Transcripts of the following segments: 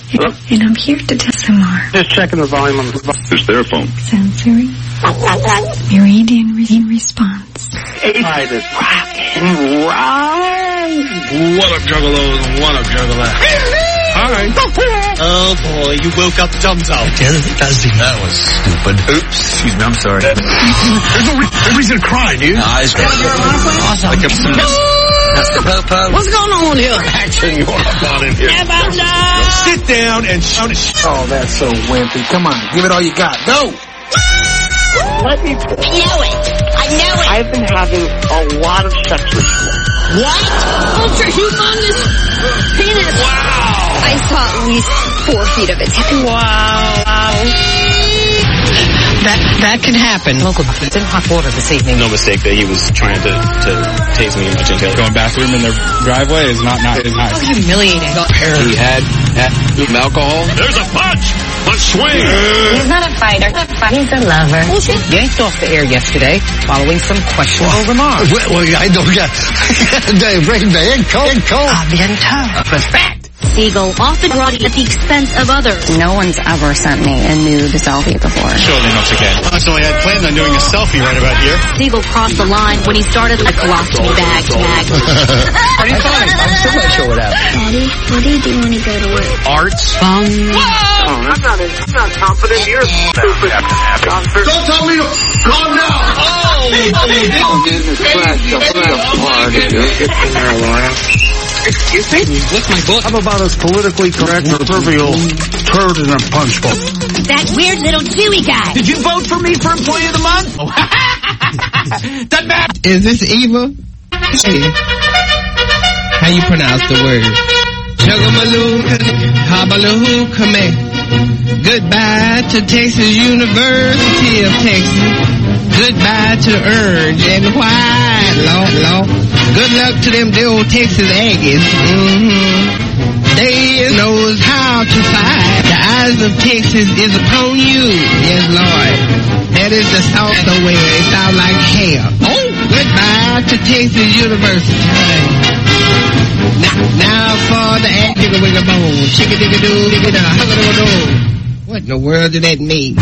And I'm here to tell Samar. Just checking the volume on the phone. It's their phone. Sensory. Meridian response. Inside is rock and roll. What up, juggalos? What up, juggalo? Hi. Oh, boy, you woke up Dumzo. That was stupid. Oops. Excuse me, I'm sorry. There's no reason to cry, dude. Eyes awesome. Like Mr. Popo. What's going on here? Action, you want about in here. Sit down and shout it. Oh, that's so wimpy. Come on, give it all you got. Go! Let me... I know it. I've been having a lot of sex with you. What? Ultra humongous penis. Wow. I saw at least 4 feet of it. Wow. That can happen. Local, it's in hot water this evening. No mistake that he was trying to tase me in my genitalia. Going bathroom in the driveway is not nice. So humiliating. He had alcohol. There's a punch! Let's swing! He's not a fighter. He's a lover. Yanked off the air yesterday following some questionable remarks. Well, I don't get... They bring the egg cold. Respect. Siegel often brought at the expense of others. No one's ever sent me a nude selfie before. Surely once again. So I had planned on doing a selfie right about here. Siegel crossed the line when he started a colostomy bag. Pretty funny. I'm still not sure what happened. Daddy, what do you do when you go to work? Arts. I'm not confident. You're stupid. Don't tell me to calm down. Excuse me? Lick my book. I'm about as politically correct or trivial turd in a punch bowl. That weird little Jewy guy. Did you vote for me for Employee of the Month? Doesn't matter. Is this Eva? Hey. How you pronounce the word? Jugamaloo, Habaloo, come. Goodbye to Texas University of Texas. Goodbye to Orange and White, Lord. Good luck to them old Texas Aggies. They knows how to fight. The eyes of Texas is upon you. Yes, Lord. That is the salsa way. It sounds like hell. Oh, goodbye to Texas University. Now for the digga wigga bone. Chicka digga doo, digga da, hugga doo doo. What in the world did that mean?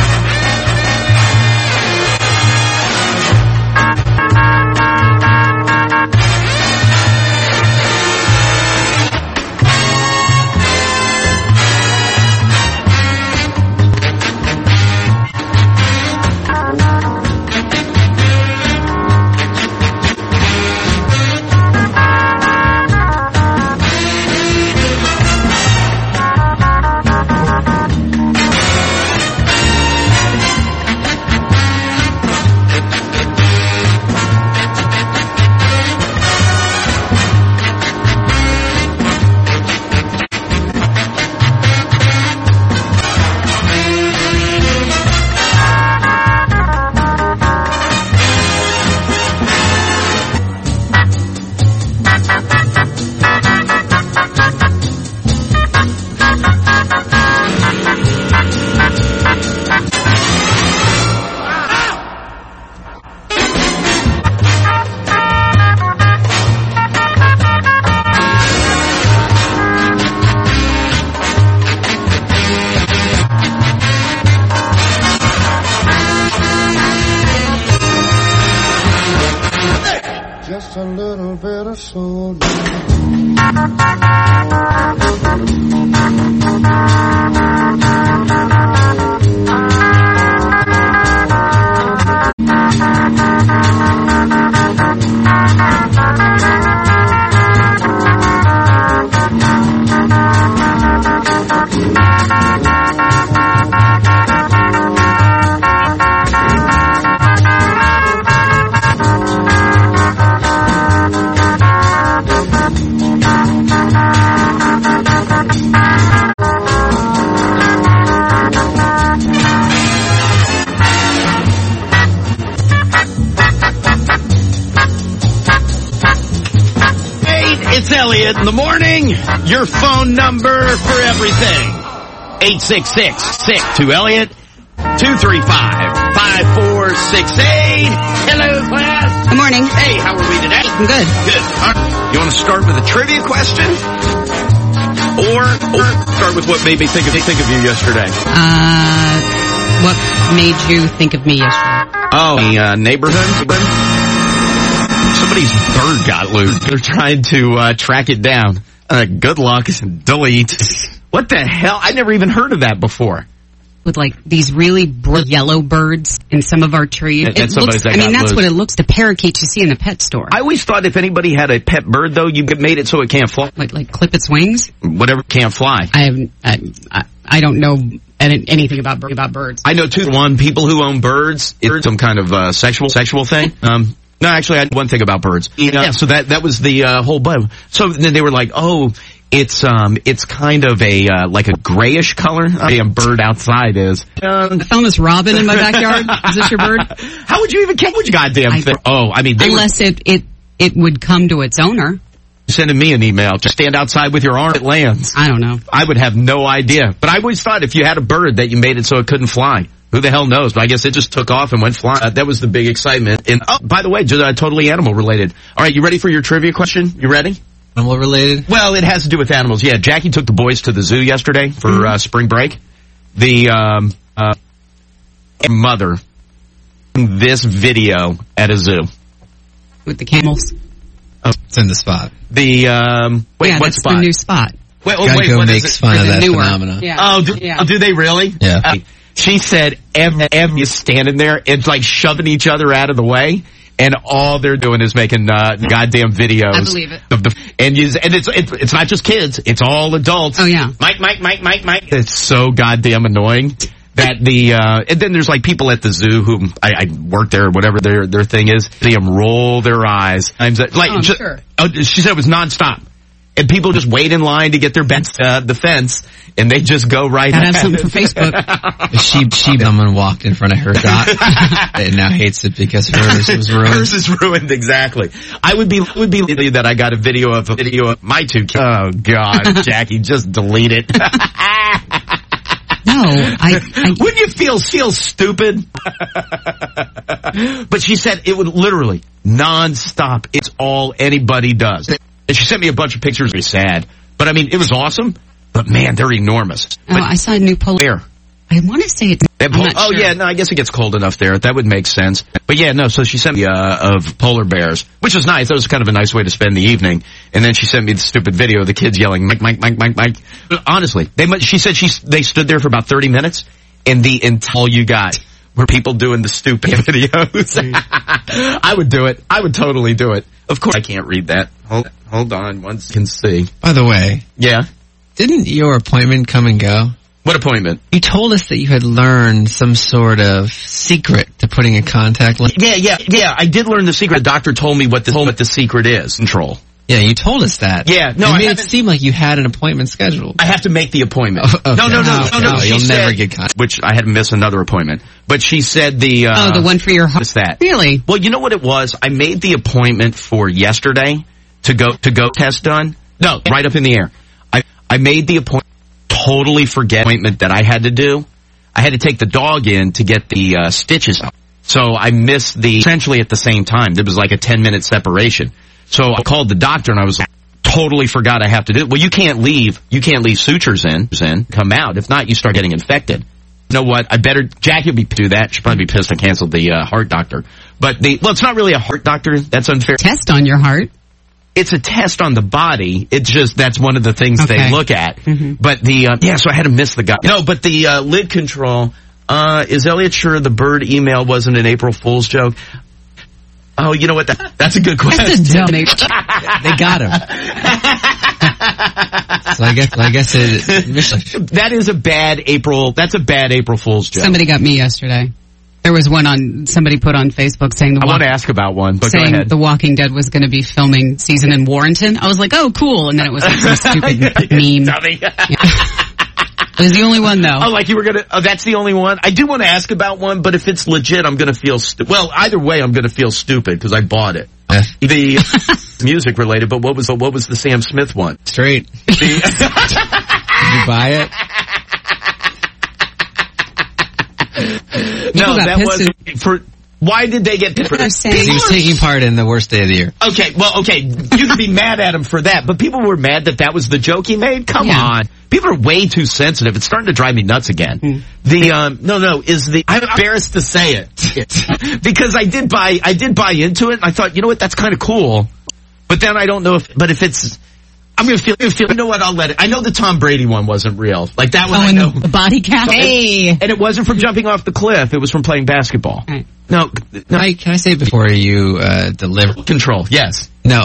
Just a little bit of soul. It's Elliot in the morning. Your phone number for everything. 866-6-2-ELLIOT. 235-5468. Hello, class. Good morning. Hey, how are we today? I'm good. Good. All right. You want to start with a trivia question? Or start with what made me think of you yesterday. What made you think of me yesterday? Oh, the neighborhood. Somebody's bird got loose. They're trying to track it down. Good luck. Delete. What the hell? I never even heard of that before. With like these really bright yellow birds in some of our trees. That's what it looks. The parakeets you see in the pet store. I always thought if anybody had a pet bird, though, you made it so it can't fly. Like clip its wings? Whatever can't fly. I don't know anything about birds. I know two. One, people who own birds, it's some kind of sexual thing. No, actually, I had one thing about birds. Yeah, so that was the whole bug. So then they were like, oh, it's kind of a like a grayish color. A bird outside is. I found this robin in my backyard. Is this your bird? How would you even catch which goddamn thing? Oh, I mean, unless it would come to its owner. Sending me an email. Just stand outside with your arm. It lands. I don't know. I would have no idea. But I always thought if you had a bird that you made it so it couldn't fly. Who the hell knows? But I guess it just took off and went flying. That was the big excitement. And by the way, just totally animal related. All right, you ready for your trivia question? You ready? Animal related? Well, it has to do with animals. Yeah, Jackie took the boys to the zoo yesterday for spring break. The mother this video at a zoo with the camels. Oh, it's in the spot. The what that's spot? The new spot. Wait, Geico makes fun of that phenomenon. Yeah. Do they really? Yeah. She said every is standing there and like shoving each other out of the way, and all they're doing is making goddamn videos. I believe it. And it's not just kids; it's all adults. Oh yeah. Mike. It's so goddamn annoying. That and then there's like people at the zoo who I work there or whatever their thing is. See them roll their eyes. Sure. She said it was nonstop. And people just wait in line to get their the fence, and they just go right. Gotta have something for Facebook. Someone walked in front of her dot and now hates it because hers was ruined. Hers is ruined, exactly. I would be that I got a video of my two kids. Oh God, Jackie, just delete it. No, I wouldn't you feel stupid? But she said it would literally non-stop. It's all anybody does. And she sent me a bunch of pictures. Very sad, but I mean, it was awesome. But man, they're enormous. Oh, I saw a new polar bear. I want to say it's. Sure. Yeah, no, I guess it gets cold enough there. That would make sense. But yeah, no. So she sent me of polar bears, which was nice. That was kind of a nice way to spend the evening. And then she sent me the stupid video of the kids yelling, "Mike, Mike, Mike, Mike, Mike." Honestly, she said they stood there for about 30 minutes, and all you got were people doing the stupid videos. I would do it. I would totally do it. Of course, I can't read that. Hold on, once you can see. By the way, yeah, didn't your appointment come and go? What appointment? You told us that you had learned some sort of secret to putting a contact lens. Yeah. I did learn the secret. The doctor told me what the secret is. Control. Yeah, you told us that. Yeah, no, it made it seem like you had an appointment scheduled. I have to make the appointment. Okay. No. You'll never get contact. Which I had to miss another appointment. But she said the one for your heart. What's that? Really? Well, you know what it was? I made the appointment for yesterday to go test done. No, right up in the air. I made the appointment. Totally forget the appointment that I had to do. I had to take the dog in to get the stitches out. So I missed essentially at the same time. There was like a 10-minute separation. So I called the doctor and I was like, totally forgot I have to do it. Well, you can't leave sutures in, come out. If not, you start getting infected. You know what? Jackie will do that. She'll probably be pissed I canceled the heart doctor. But it's not really a heart doctor. That's unfair. Test on your heart. It's a test on the body. It's just, that's one of the things they look at. Mm-hmm. But so I had to miss the guy. No, but the lid control, is Elliot sure the bird email wasn't an April Fool's joke? Oh, you know what? That's a good question. That's a dumb They got him. So I guess that is a bad April. That's a bad April Fool's joke. Somebody got me yesterday. There was one somebody put on Facebook saying I want to ask about one, but saying go ahead. The Walking Dead was going to be filming season in Warrenton. I was like, oh, cool. And then it was like some stupid meme. It was the only one, though. Oh, like you were going to... Oh, that's the only one? I do want to ask about one, but if it's legit, I'm going to feel... Well, either way, I'm going to feel stupid because I bought it. The music related, but what was the Sam Smith one? Straight. Did you buy it? No, that was for... Why did they get They're saying He was taking part in the worst day of the year. Okay, you can be mad at him for that, but people were mad that was the joke he made? Come on. People are way too sensitive. It's starting to drive me nuts again. I'm embarrassed to say it. Because I did buy into it, and I thought, you know what, that's kind of cool. But then I don't know if it's, I'm going to feel, you know what, I'll let it. I know the Tom Brady one wasn't real. Like that one, I know. The body cast? Hey! And it wasn't from jumping off the cliff. It was from playing basketball. Right. No. Can I say before you deliver? Control, yes. No,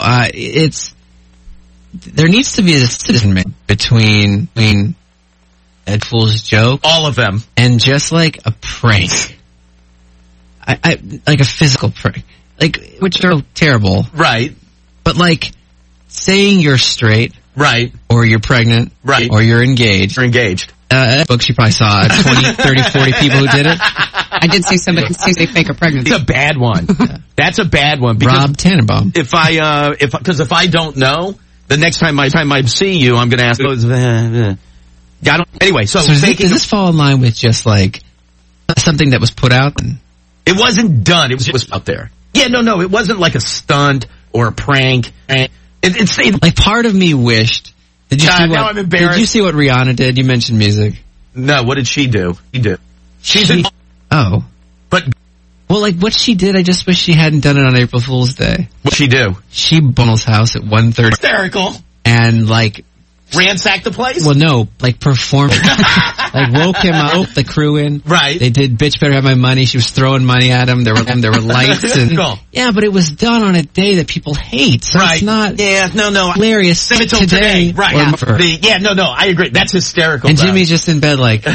there needs to be a decision between Ed Fool's joke. All of them. And just like a prank. I like a physical prank. Like, which are terrible. Right. But like, saying you're straight. Right. Or you're pregnant. Right. Or you're engaged. You're engaged. Books, you probably saw 20, 30, 40 people who did it. I did see somebody say they fake a pregnancy. It's a bad one. That's a bad one. Rob Tannenbaum. If I don't know, the next time I see you, I'm going to ask. Anyway, so does this fall in line with just like something that was put out? It wasn't done. It was out there. Yeah, no, it wasn't like a stunt or a prank. It's like part of me wished. Did you see now I'm embarrassed. Did you see what Rihanna did? You mentioned music. No, what did she do? Oh. But well, like what she did, I just wish she hadn't done it on April Fool's Day. What'd she do? She Bono's house at 1:30. Hysterical. And like ransacked the place? Well, no, like performed. Like woke him up, the crew in. Right. They did Bitch Better Have My Money. She was throwing money at him. There were lights and yeah, but it was done on a day that people hate. So right. It's not no. hilarious today. Right. I agree. That's hysterical. And Jimmy's just in bed like, what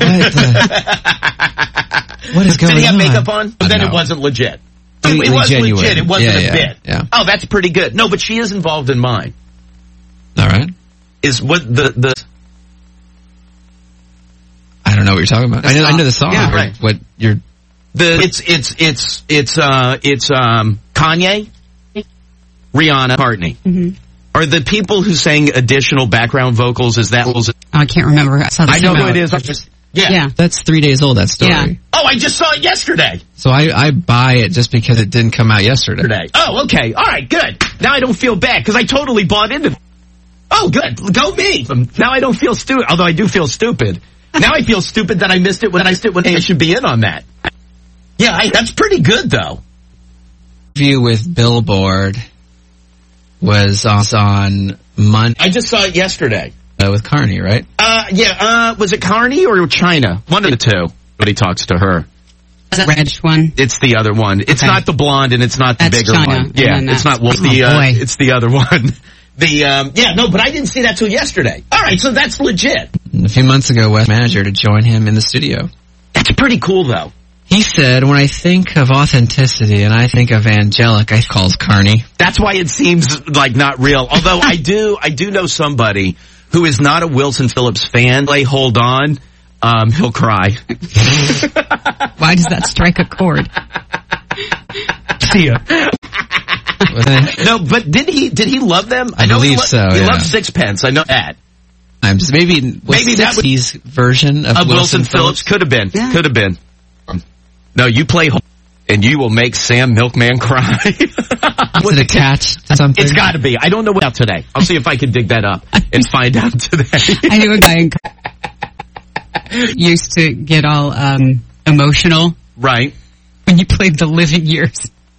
is going on? Did he have makeup on? But then it wasn't legit. It was genuine. Legit. It wasn't a bit. Yeah. Oh, that's pretty good. No, but she is involved in mine. All right. Is what the I don't know what you're talking about. I know the song. Yeah, right. What you're it's Kanye, Rihanna, McCartney. Mm-hmm. Are the people who sang additional background vocals? Is that? I can't remember. I know who it is. Yeah. That's 3 days old. That story. Yeah. Oh, I just saw it yesterday. So I buy it just because it didn't come out yesterday. Oh, okay. All right, good. Now I don't feel bad because I totally bought into it. Oh, good. Go me. Now I don't feel stupid, although I do feel stupid. Now I feel stupid that I missed it when I should be in on that. Yeah, that's pretty good, though. Interview with Billboard was on Monday. I just saw it yesterday. With Carney, right? Was it Carney or China? One of the two. But he talks to her. Is that red one? It's the other one. It's not the blonde and it's not the bigger China, one. Yeah, it's not it's the other one. But I didn't see that till yesterday. All right, so that's legit. A few months ago, Wes manager to join him in the studio. That's pretty cool, though. He said, when I think of authenticity and I think of angelic, I calls Carney. That's why it seems like not real. Although I do know somebody who is not a Wilson Phillips fan. Hold on, he'll cry. Why does that strike a chord? See ya. No, but did he love them? I believe so. He loved Sixpence. I know that. Maybe that was his version of Wilson Phillips. Could have been. Yeah. Could have been. No, you play and you will make Sam Milkman cry. Was it a catch to something? It's got to be. I don't know what out today. I'll see if I can dig that up and find out today. I knew a guy used to get all emotional. Right. When you played The Living Years.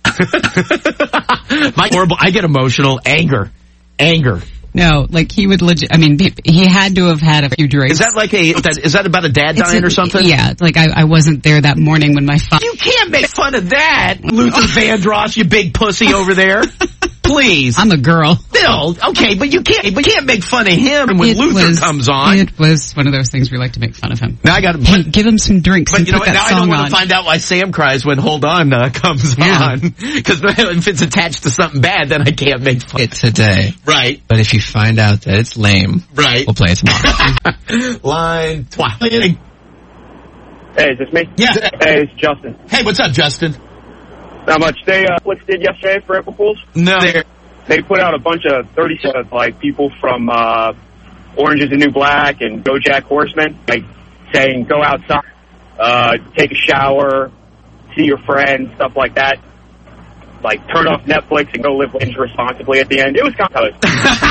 I get emotional. Anger. No, like he would legit. I mean, he had to have had a few drinks. Is that is that about a dad dying or something? Yeah, like I wasn't there that morning when my father. You can't make fun of that, Luther Vandross, you big pussy over there. Please, I'm a girl. No, okay, but you can't make fun of him when Luther comes on. It was one of those things we like to make fun of him. Now I got to give him some drinks. But you know what? Now I don't want to find out why Sam cries when Hold On comes on, because if it's attached to something bad, then I can't make fun. It today, right? But if you find out that it's lame, right, we'll play it tomorrow. Line 12. Hey, is this me? Yeah. Hey, it's Justin. Hey, what's up, Justin? Not much. They what did yesterday for April Fools? No. They put out a bunch of 37 people from Orange is the New Black and BoJack Horseman, saying go outside, take a shower, see your friends, stuff like that. Like, turn off Netflix and go live responsibly at the end. It was kind of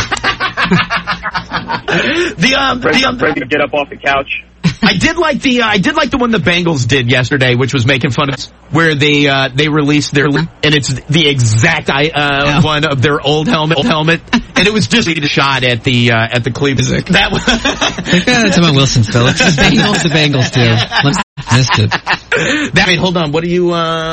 ready to get up off the couch. I did like the one the Bengals did yesterday, which was making fun of where they released their, and it's the exact one of their old helmet, and it was just a shot at the Cleveland. That was that's about Wilson Phillips. The Bengals too. Missed it. Wait, hold on. What do you?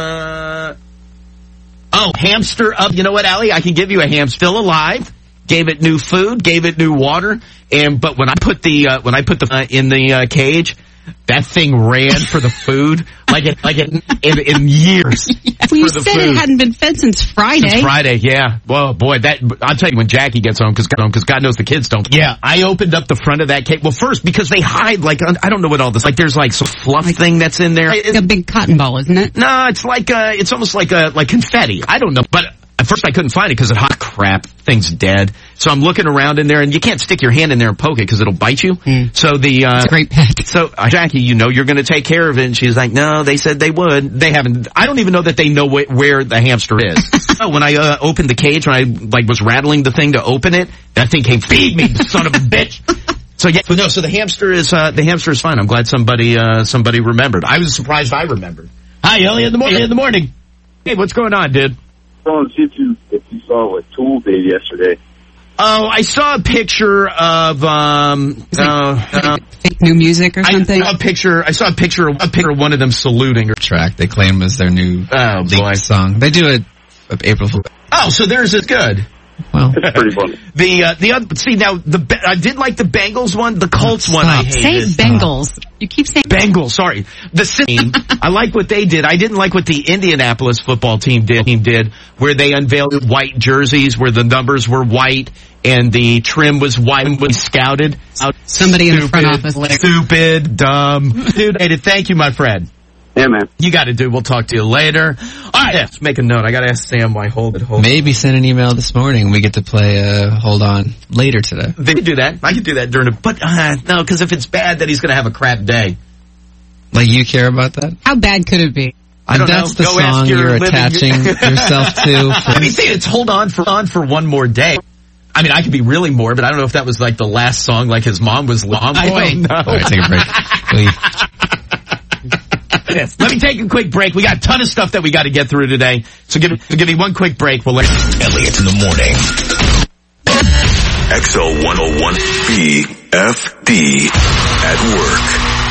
Hamster up. You know what, Allie? I can give you a ham still alive. Gave it new food, gave it new water, but when I put the in the cage, that thing ran for the food like in years. Well, you said it hadn't been fed since Friday. Since Friday, yeah. Well, boy, I'll tell you when Jackie gets home because God knows the kids don't. Yeah, I opened up the front of that cage. Well, first because they hide I don't know what all this there's some fluff thing that's in there. It's a big cotton ball, isn't it? No, it's it's almost like confetti. I don't know, but. At first I couldn't find it because it hot crap, thing's dead. So I'm looking around in there and you can't stick your hand in there and poke it because it'll bite you. So it's a great pet. So Jackie, you're going to take care of it. And she's like, no, they said they would. They haven't. I don't even know that they know where the hamster is. So when I opened the cage, when I was rattling the thing to open it, that thing came, feed me, son of a bitch. So yeah, but no, so the hamster is fine. I'm glad somebody remembered. I was surprised I remembered. Hi, Elliot, in the morning. Hey, what's going on, dude? If you saw what Tool did yesterday. Oh, I saw a picture of fake new music or something. I saw a picture of one of them saluting. Track they claim was their new song. They do it April Fool's. Oh, so theirs is good. Well, it's pretty funny. I did like the Bengals one, the Colts one. I hated. Say Bengals. You keep saying Bengals. Sorry, the team. I like what they did. I didn't like what the Indianapolis football team did, where they unveiled white jerseys, where the numbers were white and the trim was white and was scouted. Somebody in the front office. Stupid, dumb. Dude, thank you, my friend. Yeah, man. You got to do. We'll talk to you later. All right, let's make a note. I got to ask Sam why hold it. Maybe send an email this morning. We get to play Hold On later today. They could do that. I could do that during but no, because if it's bad, then he's going to have a crap day. Like, you care about that? How bad could it be? I don't That's know. The song you're attaching yourself to. Let me see. It's Hold On for one more day. I mean, I could be really morbid. I don't know if that was like the last song, like his mom was. I don't know. All right, take a break. Leave. Let me take a quick break. We got a ton of stuff that we got to get through today. So give me one quick break. We'll let Elliot in the morning. XO 101 BFD at work.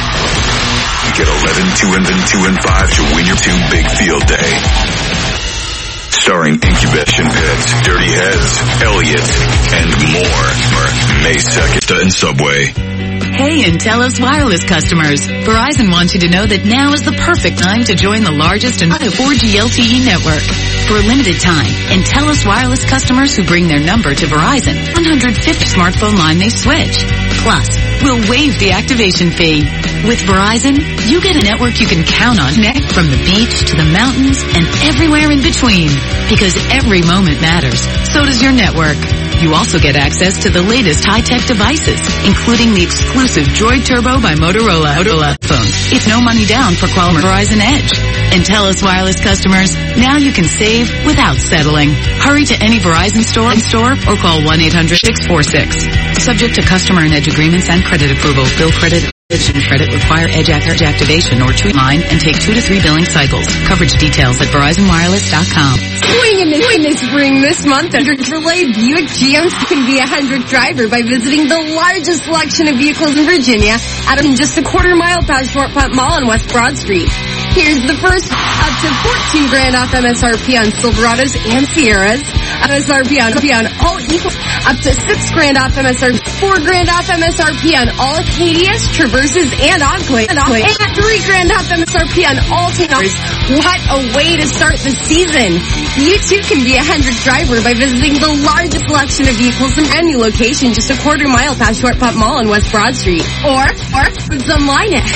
Get 11, 2 and 5 to win your 2 big field day. Starring Incubation Pits, Dirty Heads, Elliot, and more. May 2nd in Subway. Hey, Intellis Wireless customers. Verizon wants you to know that now is the perfect time to join the largest and 4G LTE network. For a limited time, Intellis Wireless customers who bring their number to Verizon, 150 smartphone line they switch. Plus, we'll waive the activation fee. With Verizon, you get a network you can count on. Connect from the beach to the mountains and everywhere in between. Because every moment matters. So does your network. You also get access to the latest high-tech devices, including the exclusive Droid Turbo by Motorola phones. It's no money down for quality Verizon Edge. Intellis Wireless customers, now you can save without settling. Hurry to any Verizon store or call 1-800-646. Subject to customer and Edge agreements and credit approval. Bill credit require Edge activation or line and take 2 to 3 billing cycles. Coverage details at VerizonWireless.com. Swing in the spring this month, Chevrolet Buick GMC can be a 100th driver by visiting the largest selection of vehicles in Virginia at just a quarter-mile past Short Punt Mall on West Broad Street. Here's the first up to $14,000 off MSRP on Silverados and Sierras. MSRP on all equals up to $6,000 off MSRP, $4,000 off MSRP on all Acadias, Traverses, and Enclave, and $3,000 off MSRP on all Taylors. What a way to start the season! You too can be a 100th driver by visiting the largest selection of vehicles in a new location just a quarter-mile past Short Punt Mall on West Broad Street. Or it's online at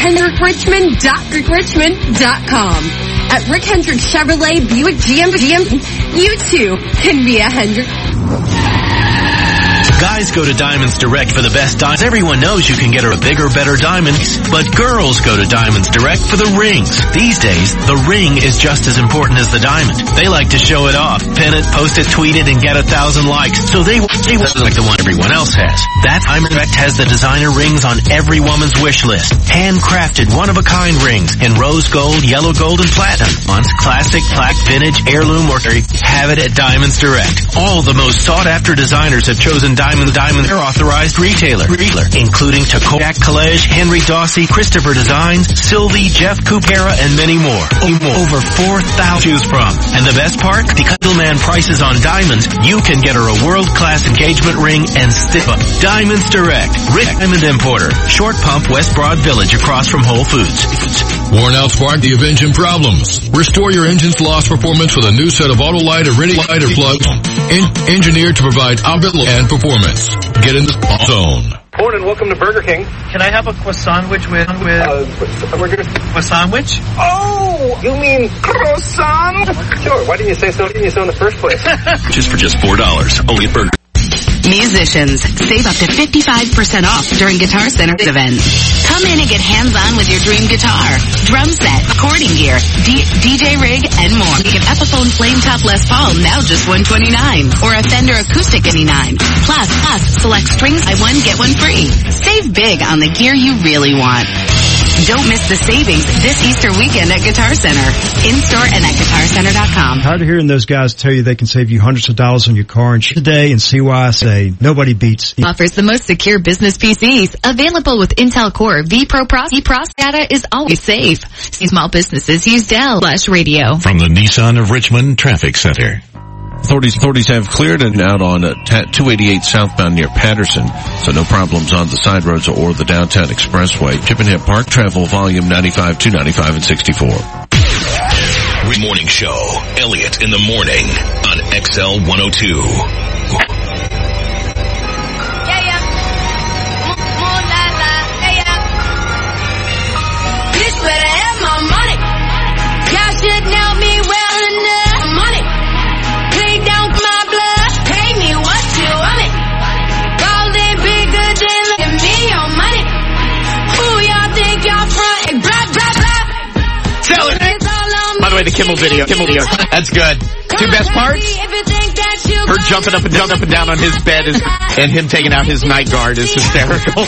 henrichrichmond.richrichmond.com. At Rick Hendrick Chevrolet Buick GM, you too can be a 100th. Guys go to Diamonds Direct for the best diamonds. Everyone knows you can get a bigger, better diamond, but girls go to Diamonds Direct for the rings. These days, the ring is just as important as the diamond. They like to show it off, pin it, post it, tweet it, and get 1,000 likes. So they want like the one everyone else has. That's Diamond Direct has the designer rings on every woman's wish list. Handcrafted, one-of-a-kind rings in rose gold, yellow gold, and platinum. Once classic, plaque, vintage, heirloom, or have it at Diamonds Direct. All the most sought-after designers have chosen Diamond, their authorized retailer, including Kodak College, Henry Dawsey, Christopher Designs, Sylvie, Jeff Coopera, and many more. Over 4,000 to choose from. And the best part? Because middleman prices on diamonds, you can get her a world-class engagement ring and stick up. Diamonds Direct, Rick Diamond Importer, Short Pump, West Broad Village, across from Whole Foods. Worn out spark, you have engine problems. Restore your engine's lost performance with a new set of Autolite lighter plugs, engineered to provide output and performance. Get in the zone. Morning, welcome to Burger King. Can I have a croissant sandwich with croissant sandwich? Oh, you mean croissant? Sure. Why didn't you say so? Didn't you so in the first place? Just for just $4, only at Burger. Musicians, save up to 55% off during Guitar Center events. Come in and get hands-on with your dream guitar, drum set, recording gear, DJ rig, and more. Get Epiphone Flametop Les Paul, now just $129, or a Fender Acoustic $89. Plus, select strings, buy one, get one free. Save big on the gear you really want. Don't miss the savings this Easter weekend at Guitar Center. In-store and at GuitarCenter.com. Tired of hearing those guys tell you they can save you hundreds of dollars on your car and today, and see why I say nobody beats. Offers the most secure business PCs. Available with Intel Core vPro Processor. Data is always safe. See small businesses use Dell/radio. From the Nissan of Richmond Traffic Center. Authorities have cleared and out on 288 southbound near Patterson, so no problems on the side roads or the downtown expressway. Chippenham Park, travel volume 95, 295, and 64. Morning Show, Elliot in the morning on XL 102. By the way, the Kimmel video. That's good. Two best parts? Her jumping up and down on his bed and him taking out his night guard is hysterical.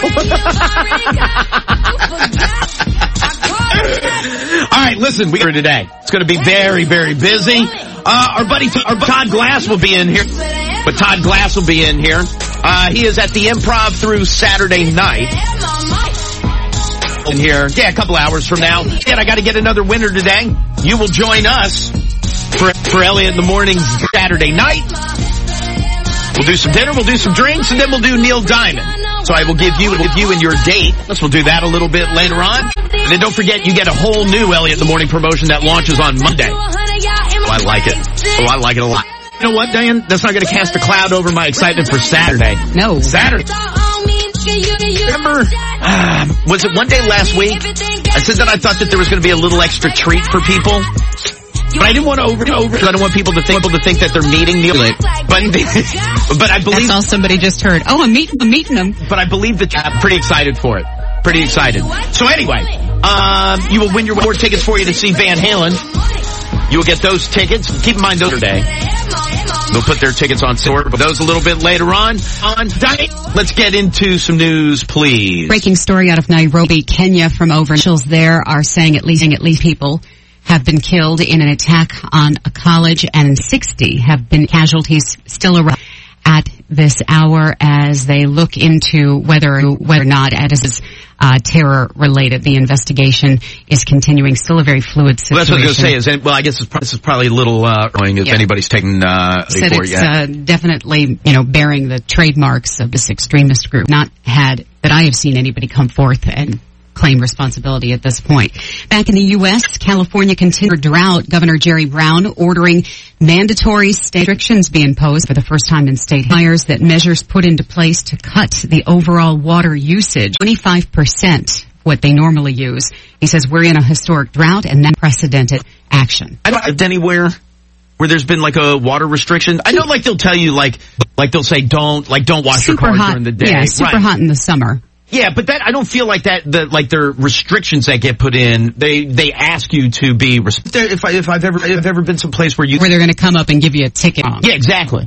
All right, listen, we're today. It's going to be very, very busy. Our buddy Todd Glass will be in here. But Todd Glass will be in here. He is at the Improv through Saturday night. In here, a couple hours from now. And I got to get another winner today. You will join us for Elliot in the morning Saturday night. We'll do some dinner, we'll do some drinks, and then we'll do Neil Diamond. So I will give you and your date. We'll do that a little bit later on. And then don't forget, you get a whole new Elliot in the Morning promotion that launches on Monday. Oh, I like it. Oh, I like it a lot. You know what, Diane? That's not going to cast a cloud over my excitement for Saturday. No. Saturday. Remember, was it one day last week? I said that I thought that there was going to be a little extra treat for people. But I didn't want to over because I don't want people to think that they're meeting Neil. But I believe that's all somebody just heard. Oh, I'm meeting them. But I believe that I'm pretty excited for it. Pretty excited. So anyway, you will win your more tickets for you to see Van Halen. You will get those tickets. Keep in mind those today. They'll put their tickets on sale, but those a little bit later on. Let's get into some news, please. Breaking story out of Nairobi, Kenya, from officials there are saying at least people have been killed in an attack on a college, and 60 have been casualties still around at this hour as they look into whether or not it is terror related. The investigation is continuing. Still a very fluid situation. Well, that's what I was going to say. I guess this is probably a little annoying if anybody's taken before yet. It's definitely bearing the trademarks of this extremist group. Not had that I have seen anybody come forth and claim responsibility at this point. Back in the U.S., California continued drought. Governor Jerry Brown ordering mandatory state restrictions be imposed for the first time in state fires. That measures put into place to cut the overall water usage 25% what they normally use. He says we're in a historic drought and unprecedented action. I don't have anywhere where there's been like a water restriction? I know, like they'll tell you, like they'll say don't wash your car during the day. Yeah, super hot in the summer. Yeah, but that I don't feel like that. Like their restrictions that get put in, they ask you to be. If I've ever been someplace where they're going to come up and give you a ticket. Yeah, exactly.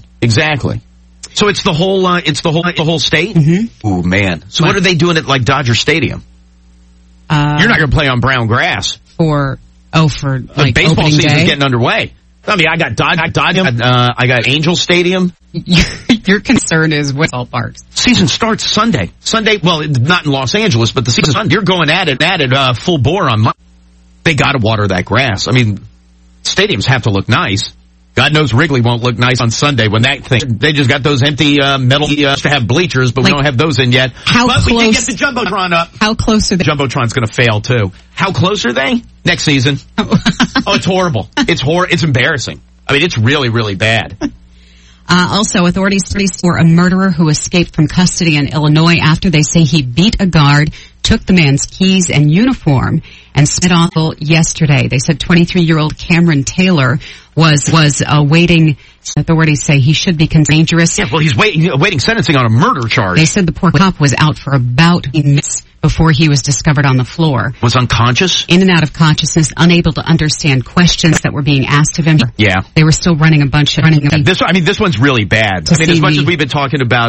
So it's the whole state. Mm-hmm. Ooh, man. So what are they doing at like Dodger Stadium? You're not going to play on brown grass for like baseball season's day? Getting underway. I mean, I got I got Angel Stadium. Your concern is with all parks. Season starts Sunday. Well, not in Los Angeles, but the season. You're going at it full bore on Monday. They got to water that grass. I mean, stadiums have to look nice. God knows Wrigley won't look nice on Sunday when that thing. They just got those empty metal to have bleachers, but we don't have those in yet. But we did get the Jumbotron up. How close are they? Jumbotron's going to fail too. How close are they? Next season. It's horrible. It's embarrassing. I mean, it's really, really bad. Also, authorities for a murderer who escaped from custody in Illinois after they say he beat a guard, took the man's keys and uniform, and sped off yesterday. They said 23-year-old Cameron Taylor was awaiting. Authorities say he should be dangerous. Yeah, well, he's awaiting sentencing on a murder charge. They said the poor cop was out for about minutes before he was discovered on the floor. Was unconscious? In and out of consciousness, unable to understand questions that were being asked of him. Yeah. They were still running a bunch of... This one's really bad. I mean, as much as we've been talking about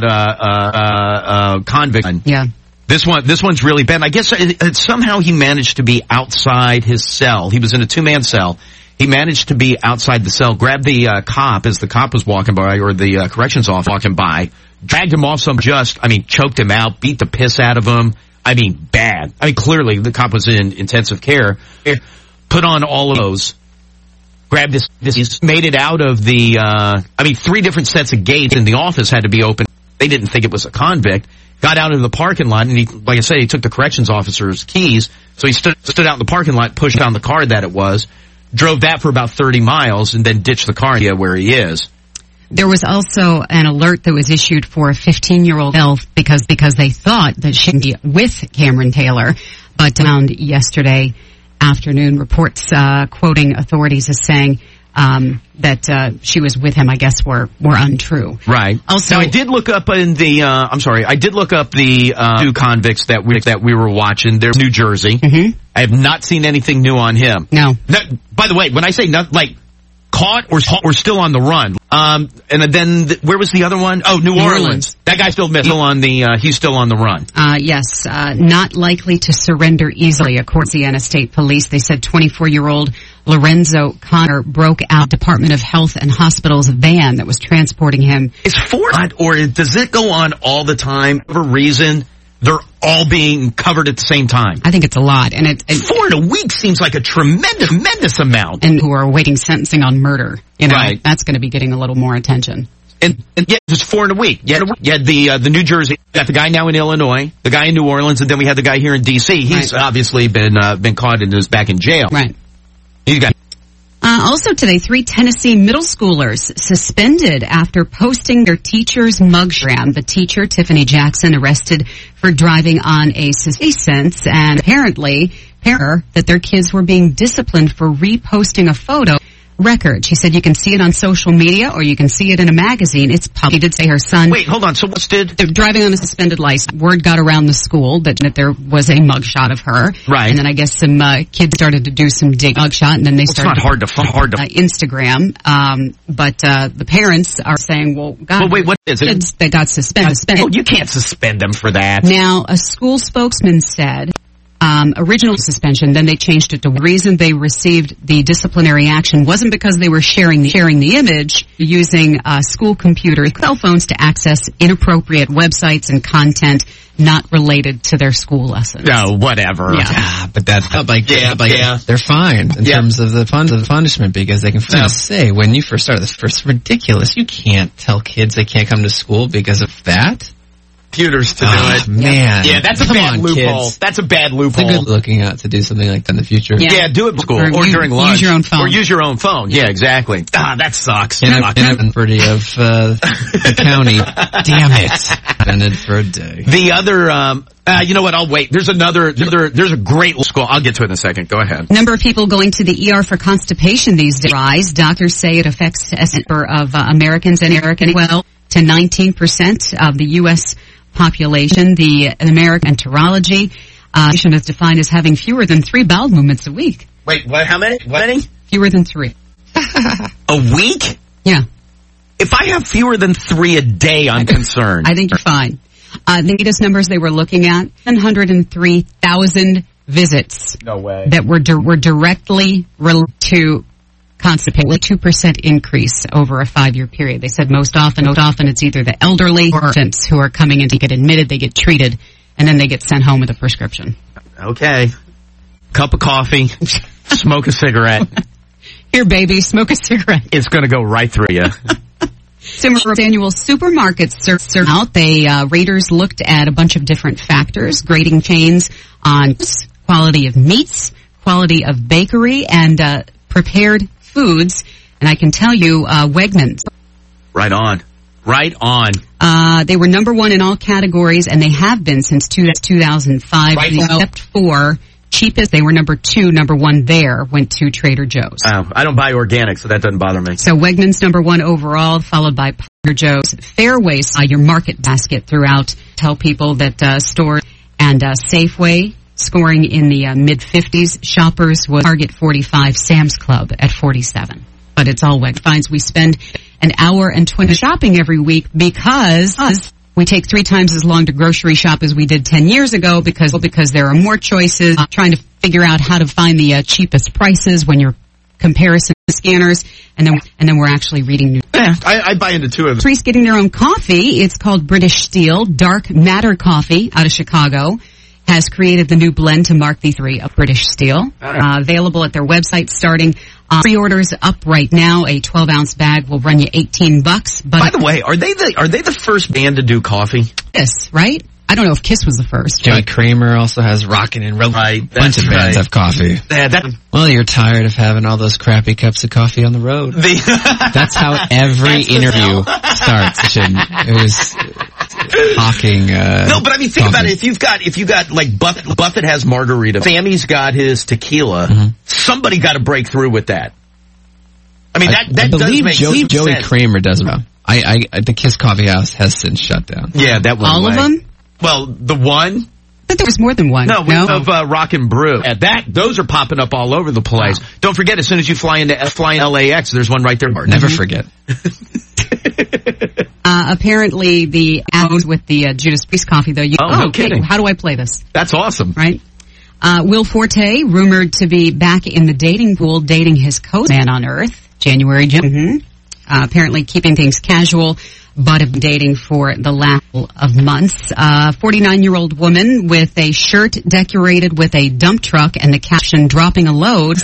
convict. Yeah. This one's really bad. I guess somehow he managed to be outside his cell. He was in a 2-man cell. He managed to be outside the cell, grabbed the cop as the cop was walking by, or the corrections officer walking by, dragged him off choked him out, beat the piss out of him. I mean, bad. I mean, clearly the cop was in intensive care. Put on all of those. Grabbed this, made it out of the, 3 different sets of gates in the office had to be open. They didn't think it was a convict. Got out of the parking lot, and he took the corrections officer's keys. So he stood out in the parking lot, pushed down the car that it was, drove that for about 30 miles, and then ditched the car where he is. There was also an alert that was issued for a 15-year-old elf because they thought that she would be with Cameron Taylor, but found yesterday afternoon reports quoting authorities as saying that she was with him, I guess, were untrue. Right. Also, now, I did look up the 2 convicts that we were watching. They're New Jersey. Mm-hmm. I have not seen anything new on him. No. By the way, when I say not caught or still on the run. And then where was the other one? Oh, New Orleans. That guy's still missing he's still on the run. Yes, not likely to surrender easily, according to Siena State Police. They said 24-year-old Lorenzo Connor broke out Department of Health and Hospitals van that was transporting him. Is 4 or does it go on all the time for a reason? They're all being covered at the same time. I think it's a lot. And 4 in a week seems like a tremendous amount. And who are awaiting sentencing on murder. Right. That's going to be getting a little more attention. And yeah, just 4 in a week. You had the New Jersey, got the guy now in Illinois, the guy in New Orleans, and then we had the guy here in D.C. He's obviously been caught and is back in jail. Right. He's got... Also today, 3 Tennessee middle schoolers suspended after posting their teacher's mugshot. The teacher, Tiffany Jackson, arrested for driving on a license, and apparently that their kids were being disciplined for reposting a photo record. She said you can see it on social media or you can see it in a magazine. It's public. She did say her son... Wait, hold on. So what's They're driving on a suspended license. Word got around the school that there was a mugshot of her. Right. And then I guess some kids started to do some mugshot, and then they started... It's not hard to Instagram. But the parents are saying, well, God... Well, wait, what is it? Kids that got suspended. Oh, you can't suspend them for that. Now, a school spokesman said... original suspension, then they changed it to the reason they received the disciplinary action wasn't because they were sharing the image using school computers, cell phones to access inappropriate websites and content not related to their school lessons. No, whatever. Yeah, but that's they're fine in terms of the punishment because they can say when you first started this, it's ridiculous. You can't tell kids they can't come to school because of that. Computers to do it. Man. Yeah, that's a bad loophole. Kids. That's a bad loophole. It's a good looking out to do something like that in the future. Yeah, do it in school or during lunch. Use your own phone. Or use your own phone. Yeah, exactly. That sucks. And I've been pretty of the county. Damn it. Suspended for a day. The other You know what? I'll wait. There's a great school. I'll get to it in a second. Go ahead. Number of people going to the ER for constipation these days rise. Doctors say it affects a number of Americans and American well to 19% of the U.S. population. The American Enterology is defined as having fewer than 3 bowel movements a week. Wait, what? How many? What many? Fewer than 3. A week? Yeah. If I have fewer than 3 a day, I'm concerned. I think you're fine. The latest numbers they were looking at, 103,000 visits. No way. That were directly related to constipation, 2% increase over a 5-year period. They said most often it's either the elderly or infants who are coming in to get admitted, they get treated, and then they get sent home with a prescription. Okay. Cup of coffee, smoke a cigarette. Here, baby, smoke a cigarette. It's going to go right through you. Annual supermarkets serve out. Raters looked at a bunch of different factors, grading chains on quality of meats, quality of bakery, and prepared foods. And I can tell you, Wegmans. Right on. They were number 1 in all categories, and they have been since 2005, except for cheapest. They were number 2. Number 1 there went to Trader Joe's. I don't buy organic, so that doesn't bother me. So Wegmans number 1 overall, followed by Trader Joe's. Fairway, your market basket throughout. Tell people that stores and Safeway scoring in the mid-50s. Shoppers was Target 45, Sam's Club at 47. But it's all Wegmans. Finds we spend an hour and 20 shopping every week because we take 3 times as long to grocery shop as we did 10 years ago because there are more choices, trying to figure out how to find the cheapest prices when you're comparison scanners, and then we're actually reading news. I buy into 2 of them. Three's getting their own coffee. It's called British Steel Dark Matter Coffee out of Chicago. Has created the new blend to mark the 3 of British Steel. Available at their website starting. Pre-orders up right now. A 12-ounce bag will run you $18. But by the way, are they the first band to do coffee? Yes, right? I don't know if Kiss was the first. Joey Kramer also has Rockin' and Roll. Right, a bunch of bands have coffee. Well, you're tired of having all those crappy cups of coffee on the road. That's how every interview starts. It was hawking. No, but I mean, think about it. If you got like Buffett has margarita, Sammy's got his tequila. Mm-hmm. Somebody got to break through with that. I mean, that does make sense. Joey Kramer does well. The Kiss Coffee House has since shut down. Yeah, that one. All of them? Well, the one. But there was more than one. No, we have Rockin' Brew. Those are popping up all over the place. Wow. Don't forget, as soon as you fly in LAX, there's one right there. Never forget. Apparently, the ads with the Judas Priest coffee, though. No kidding. How do I play this? That's awesome. Right? Will Forte, rumored to be back in the dating pool, dating his co-man on Earth, January. Apparently keeping things casual, but have been dating for the last of months. 49-year-old woman with a shirt decorated with a dump truck and the caption "dropping a load"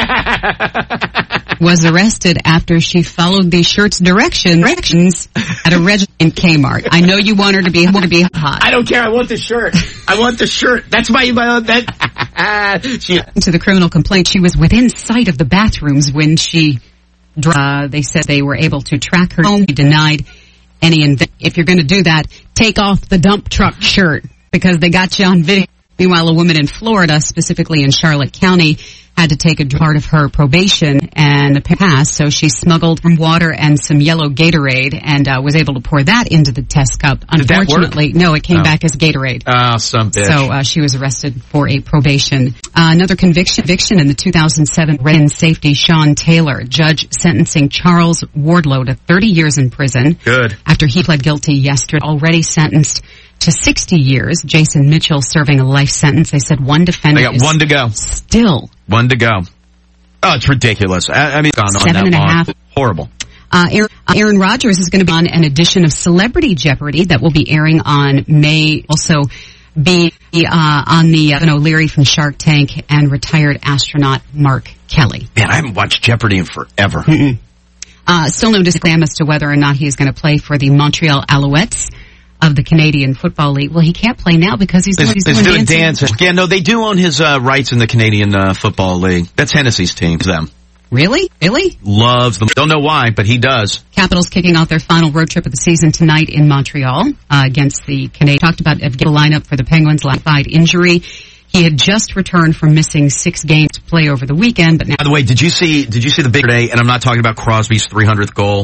was arrested after she followed the shirt's directions at a register in Kmart. I know you want her to be hot. I don't care. I want the shirt. That's my To the criminal complaint, she was within sight of the bathrooms when she. They said they were able to track her home. She denied any. If you're going to do that, take off the dump truck shirt because they got you on video. Meanwhile, a woman in Florida, specifically in Charlotte County, had to take a part of her probation and pass, so she smuggled some water and some yellow Gatorade and was able to pour that into the test cup. Unfortunately, no, it came back as Gatorade. Oh, some bitch. So she was arrested for a probation. Another conviction in the 2007 Ren safety, Sean Taylor, judge sentencing Charles Wardlow to 30 years in prison. Good. After he pled guilty yesterday, already sentenced to 60 years. Jason Mitchell serving a life sentence. They said one defendant. They got one to go. Still. One to go. Oh, it's ridiculous. I mean, it's gone on 7.5. Horrible. Aaron Rodgers is going to be on an edition of Celebrity Jeopardy that will be airing on May. Also be on the Evan O'Leary from Shark Tank and retired astronaut Mark Kelly. Man, I haven't watched Jeopardy in forever. Still no disclaimer as to whether or not he's going to play for the Montreal Alouettes of the Canadian Football League. Well, he can't play now because he's doing dancing. Yeah, no, they do own his rights in the Canadian Football League. That's Hennessy's team. Them. Really? Loves them. Don't know why, but he does. Capitals kicking off their final road trip of the season tonight in Montreal against the Canadiens. Talked about the lineup for the Penguins' last injury. He had just returned from missing 6 games to play over the weekend, but now. By the way, did you see the big day? And I'm not talking about Crosby's 300th goal.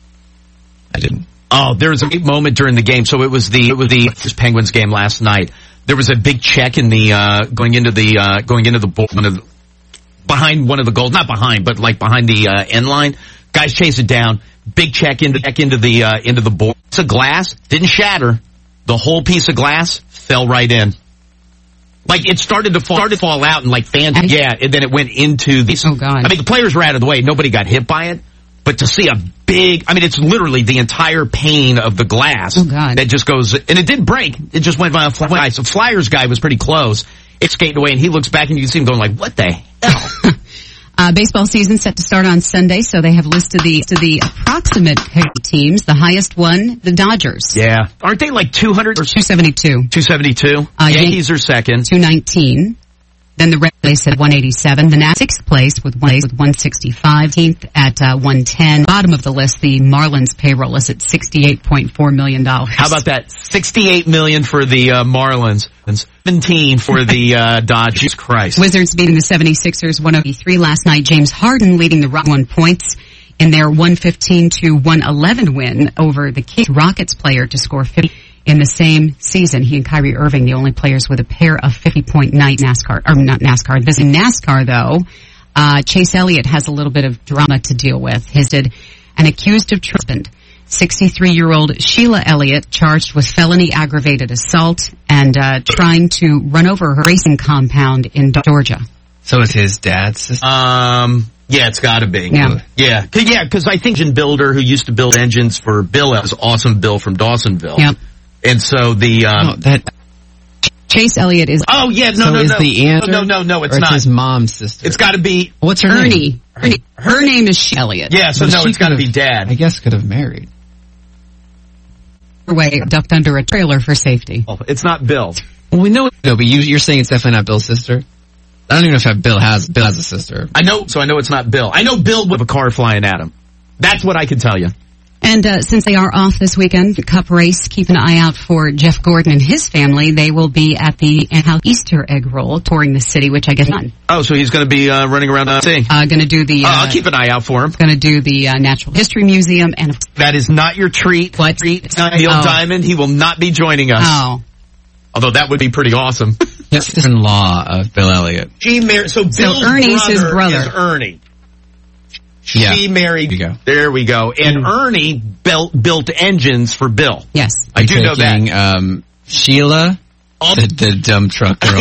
I didn't. Oh, there was a big moment during the game. So it was the Penguins game last night. There was a big check in the going into the behind one of the goals, not behind, but like behind the end line. Guys chase it down. Big check into the board. It's a glass, didn't shatter. The whole piece of glass fell right in. Like, it started to fall out and like fans, yeah, and then it went into the... Oh, God. I mean, the players were out of the way. Nobody got hit by it. But to see a big... I mean, it's literally the entire pane of the glass that just goes... And it didn't break. It just went by a fly. So Flyers guy was pretty close. It's skating away, and he looks back, and you can see him going like, what the hell? Baseball season set to start on Sunday, so they have listed the approximate teams. The highest one, the Dodgers. Yeah. Aren't they like 200 or 272? 272. Yankees are second. 219. Then the Red Sox at 187. The Nats 6th place with 165. 18th at 110. Bottom of the list, the Marlins payroll is at $68.4 million. How about that? $68 million for the Marlins. And 17 for the Dodgers. Jesus Christ. Wizards beating the 76ers 103 last night. James Harden leading the 1 points in their 115-111 win over the Kings. Rockets player to score 50 in the same season. He and Kyrie Irving, the only players with a pair of 50-point night This in NASCAR, though, Chase Elliott has a little bit of drama to deal with. An accused of husband. 63-year-old Sheila Elliott charged with felony aggravated assault and trying to run over her racing compound in Georgia. So it's his dad's sister? Yeah, it's gotta be. Yeah, because I think engine builder who used to build engines for Bill, that was awesome Bill from Dawsonville. Yep. And so Chase Elliott is... Oh, yeah, no. the aunt? No, it's or not. It's his mom's sister. It's gotta be... What's her name? Ernie. Her name is Elliott. Yeah, so no, it's gotta be dad. I guess could have married. Way ducked under a trailer for safety. Oh, it's not Bill. Well, we know, but you're saying it's definitely not Bill's sister? I don't even know if Bill has a sister. I know it's not Bill. I know Bill with a car flying at him. That's what I can tell you. And since they are off this weekend, the Cup race, keep an eye out for Jeff Gordon and his family. They will be at the Easter egg roll, touring the city, which I guess not. Oh, so he's going to be running around the city. Going to do the... I'll keep an eye out for him. Going to do the Natural History Museum. And that is not your treat. What? It's not Neil Diamond. He will not be joining us. Oh. Although that would be pretty awesome. Sister-in-law of Bill Elliott. So Bill's Ernie's his brother. Is Ernie. Yeah. She married. There we go. And Ernie built engines for Bill. Yes. I do know that. Sheila, the dumb truck girl.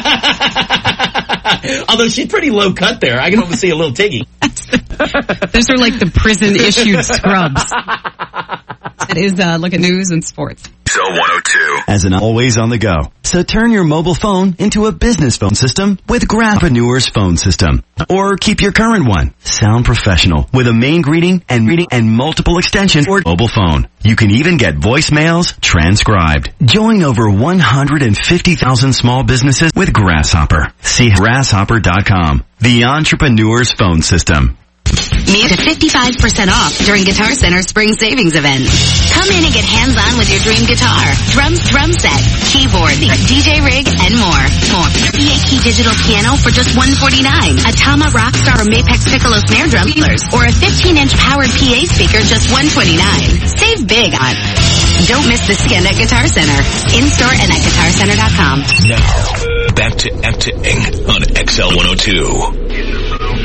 Although she's pretty low cut there. I can almost see a little Tiggy. Those are like the prison-issued scrubs. That is look at news and sports. So 102. As an always on the go. So turn your mobile phone into a business phone system with Grappaneur's phone system. Or keep your current one. Sound professional with a main greeting and multiple extensions for mobile phone. You can even get voicemails transcribed. Join over 150,000 small businesses with Grasshopper. See grasshopper.com. The entrepreneur's phone system. Meet to 55% off during Guitar Center Spring Savings Event. Come in and get hands-on with your dream guitar, drum set, keyboard, DJ rig, and more. PA Key digital piano for just $149. A Tama Rockstar or Mapex Piccolo snare drum or a 15-inch powered PA speaker just $129. Save big on. Don't miss this weekend at Guitar Center. In-store and at guitarcenter.com. Now, back to acting on XL 102.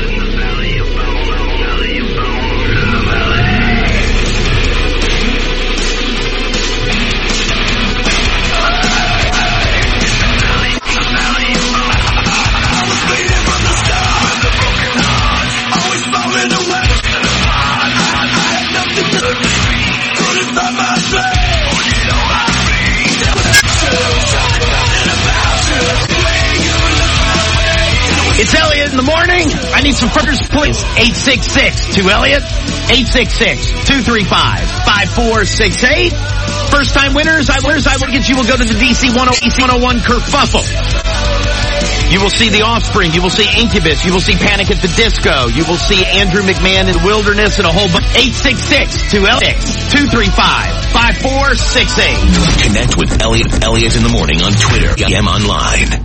It's Elliot in the morning. I need some first, please. 866-2-ELLIOT. 866-235-5468. First time winners, I will get you will go to the DC 101 kerfuffle. You will see The Offspring. You will see Incubus. You will see Panic at the Disco. You will see Andrew McMahon in the Wilderness and a whole bunch. 866-2L6-235-5468. Connect with Elliot in the morning on Twitter. AM Online.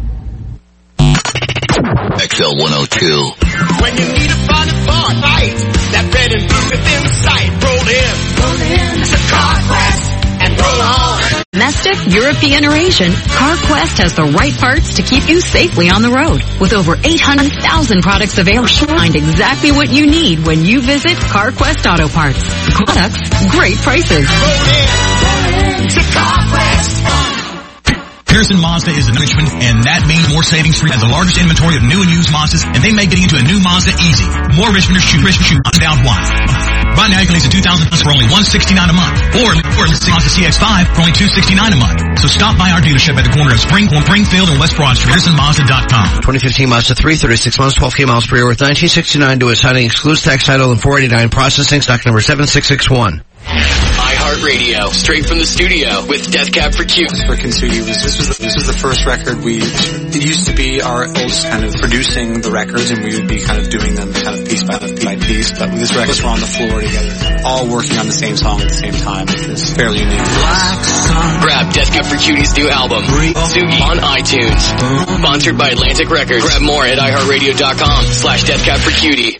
XL 102. When you need a fun fight, that red and blue within sight. Roll in to CarQuest and roll on. Domestic, European, or Asian, CarQuest has the right parts to keep you safely on the road. With over 800,000 products available, find exactly what you need when you visit CarQuest Auto Parts. Products, great prices. Roll in to CarQuest. Pearson Mazda is in Richmond, and that means more savings for you. Has the largest inventory of new and used Mazdas, and they make getting into a new Mazda easy. More Richmonders choose down why. Right now you can lease a 2000 for only $169 a month, or lease a Mazda CX-5 for only $269 a month. So stop by our dealership at the corner of Springfield and West Broad Street. PearsonMazda.com. 2015 Mazda 3, 36 months, 12K miles per year with $1969 to its signing, excludes tax title and $489 processing, stock number 7661. iHeartRadio, straight from the studio with Death Cab for Cutie. For Kintsugi, this was the first record it used to be our oldest kind of producing the records, and we would be kind of doing them kind of piece by piece, but with this record we're on the floor together, all working on the same song at the same time. It's fairly unique. Grab Death Cab for Cutie's new album, Kintsugi, on iTunes. Sponsored by Atlantic Records. Grab more at iHeartRadio.com/Death Cab for Cutie.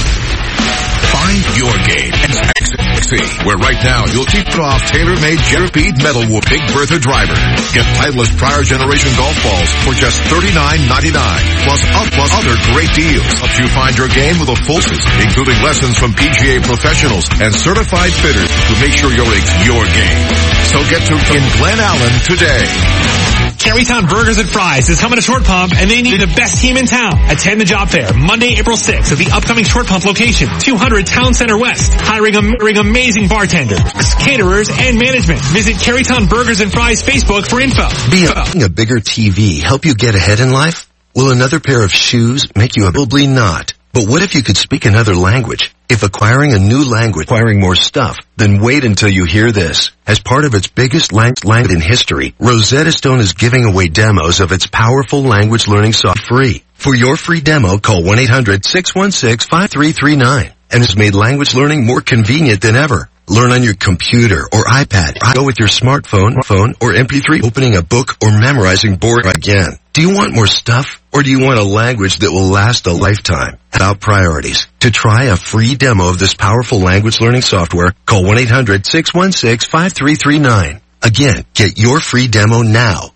Find your game at XXC, where right now you'll keep it off tailor-made Jerry Metalwood Big Bertha driver. Get Titleist prior generation golf balls for just $39.99, plus other great deals. Helps you find your game with a full system, including lessons from PGA professionals and certified fitters to make sure your rig's your game. So get to in Glen Allen today. Carytown Burgers and Fries is coming to Short Pump, and they need the best team in town. Attend the job fair Monday, April 6th at the upcoming Short Pump location, 200 Town Center West. Hiring amazing bartenders, caterers, and management. Visit Carytown Burgers and Fries Facebook for info. Being a bigger TV help you get ahead in life? Will another pair of shoes make you? Probably not. But what if you could speak another language? If acquiring a new language, acquiring more stuff, then wait until you hear this. As part of its biggest language in history, Rosetta Stone is giving away demos of its powerful language learning software free. For your free demo, call 1-800-616-5339 and has made language learning more convenient than ever. Learn on your computer or iPad. Go with your smartphone, phone, or MP3, opening a book or memorizing board again. Do you want more stuff, or do you want a language that will last a lifetime? About priorities. To try a free demo of this powerful language learning software, call 1-800-616-5339. Again, get your free demo now.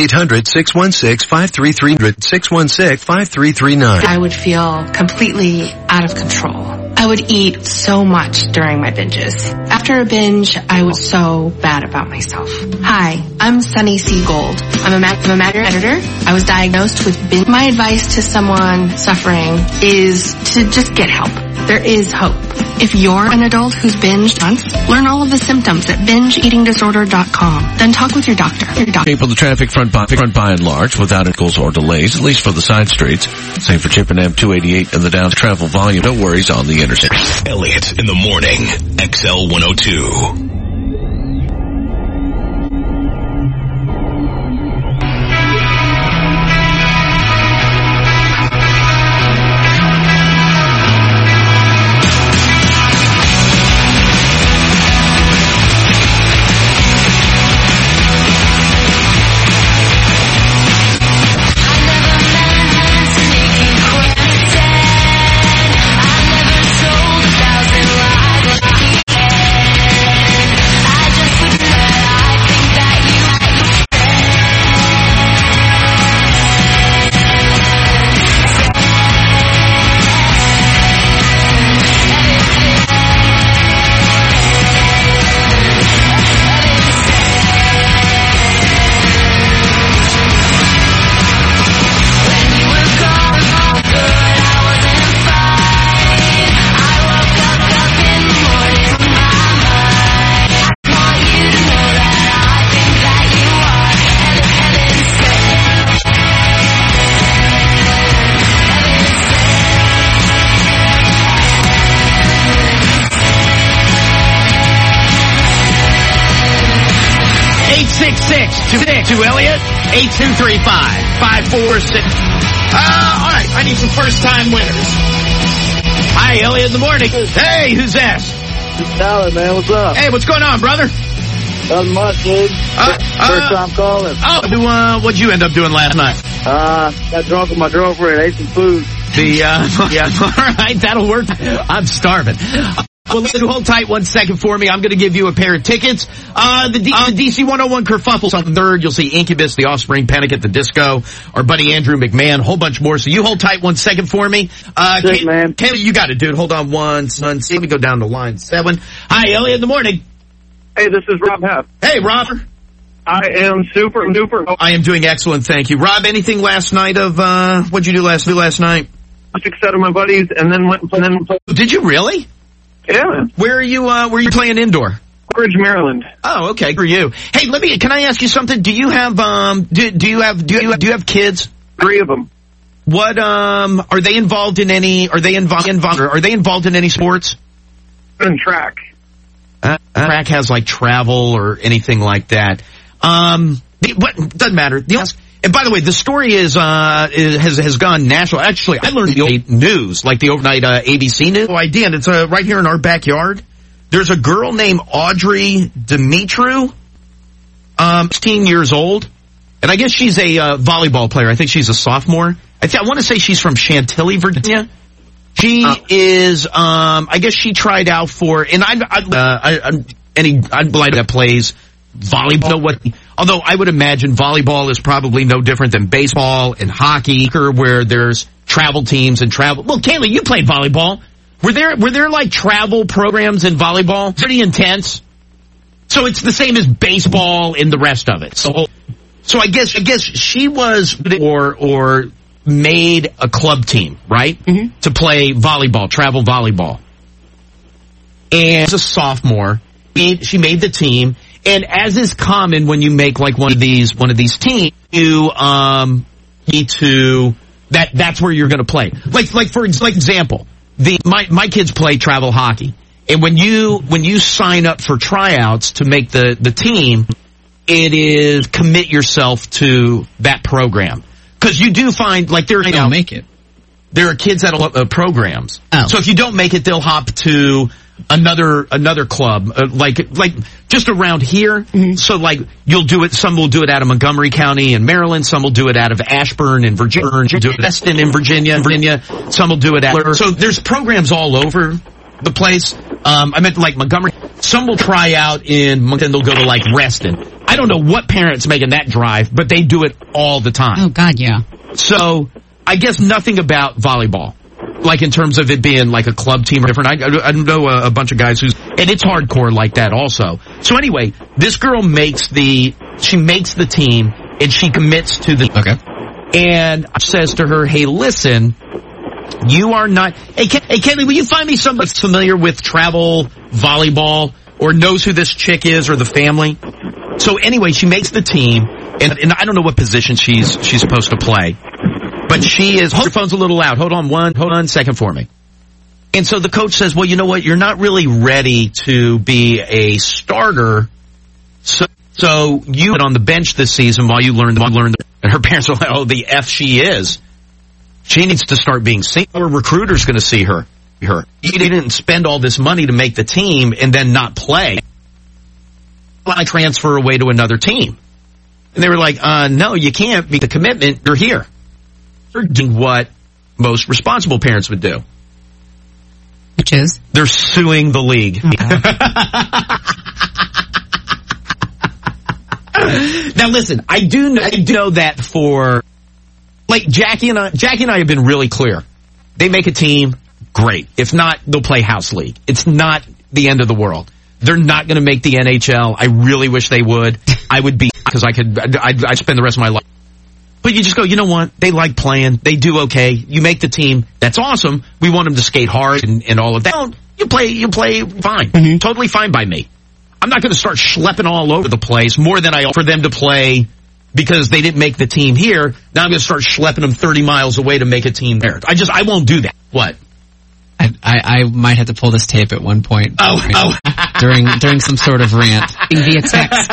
1-800-616-5339. I would feel completely out of control. I would eat so much during my binges. After a binge, I was so bad about myself. Hi, I'm Sunny C. Gold. I'm a matter editor. I was diagnosed with binge. My advice to someone suffering is to just get help. There is hope. If you're an adult who's binged once, learn all of the symptoms at bingeeatingdisorder.com. Then talk with your doctor. People, the traffic front by and large without ankles or delays, at least for the side streets. Same for Chippenham 288 and the down travel volume. No worries on the interstate. Elliot in the morning. XL 102. To Elliot. 8235-546. All right, I need some first-time winners. Hi, Elliot in the morning. Hey, who's that? It's Tyler, man. What's up? Hey, what's going on, brother? Nothing much, dude. First time calling. What'd you end up doing last night? Got drunk with my girlfriend, ate some food. Yeah, all right, that'll work. I'm starving. Well, listen, hold tight 1 second for me. I'm going to give you a pair of tickets. The DC 101 kerfuffles on the 3rd. You'll see Incubus, The Offspring, Panic at the Disco, our buddy Andrew McMahon, a whole bunch more. So you hold tight 1 second for me. Man. Kaylee, you got it, dude. Hold on one. Let me go down to line 7. Hi, Elliot in the morning. Hey, this is Rob Heff. Hey, Rob. I am super duper. I am doing excellent, thank you. Rob, anything last night of, what'd you do last night? I took a set of my buddies and then went and played. Did you really? Yeah. Where are you playing indoor? Bridge, Maryland. Oh, okay, for you. Hey, can I ask you something? Do you have, do you have kids? 3 of them. What, are they involved in any sports? In track. Track has like travel or anything like that. Doesn't matter. And by the way, the story has gone national. Actually, I learned the news, like the overnight ABC news. No idea, and it's right here in our backyard. There's a girl named Audrey Dimitru, 16 years old, and I guess she's a volleyball player. I think she's a sophomore. I want to say she's from Chantilly, Virginia. She is. I guess she tried out for, and I'm blind that plays volleyball. Although I would imagine volleyball is probably no different than baseball and hockey, where there's travel teams and travel. Well, Kaylee, you played volleyball. Were there like travel programs in volleyball? Pretty intense. So it's the same as baseball and the rest of it. So I guess she was or made a club team, right? Mm-hmm. To play volleyball, travel volleyball. And as a sophomore, she made the team. And as is common when you make like one of these teams, you need to that's where you're going to play. Like for example, my kids play travel hockey, and when you sign up for tryouts to make the team, it is commit yourself to that program, because you do find like there don't make it. There are kids that programs. Oh. So if you don't make it, they'll hop to another club, like just around here. Mm-hmm. So like you'll do it. Some will do it out of Montgomery County in Maryland. Some will do it out of Ashburn in Virginia. Do it Destin in Virginia. Some will do it out. So there's programs all over the place. I meant like Montgomery. Some will try out in Montgomery. They'll go to like Reston. I don't know what parent's making that drive, but they do it all the time. Oh God, yeah. So I guess nothing about volleyball. Like in terms of it being like a club team or different. I know a bunch of guys and it's hardcore like that also. So anyway, this girl makes the team and she commits to the, okay. And says to her, hey, listen, you are not, hey Kelly, will you find me somebody that's familiar with travel volleyball or knows who this chick is or the family? So anyway, she makes the team and I don't know what position she's supposed to play. But she is, hold your phone's a little loud. Hold on one second for me. And so the coach says, well, you know what? You're not really ready to be a starter. So you on the bench this season while you learn. And her parents are like, oh, the F she is. She needs to start being seen. Our recruiter's going to see her. You didn't spend all this money to make the team and then not play. I transfer away to another team. And they were like, no, you can't. Make the commitment. You're here. They're doing what most responsible parents would do. Which is? They're suing the league. Now listen, I do know that for, like Jackie and I have been really clear. They make a team, great. If not, they'll play house league. It's not the end of the world. They're not going to make the NHL. I really wish they would. I would be, because I'd spend the rest of my life. But you just go, you know what? They like playing. They do okay. You make the team. That's awesome. We want them to skate hard and all of that. You play fine. Mm-hmm. Totally fine by me. I'm not going to start schlepping all over the place more than I offer them to play because they didn't make the team here. Now I'm going to start schlepping them 30 miles away to make a team there. I won't do that. What? I I might have to pull this tape at one point. During some sort of rant. Via text.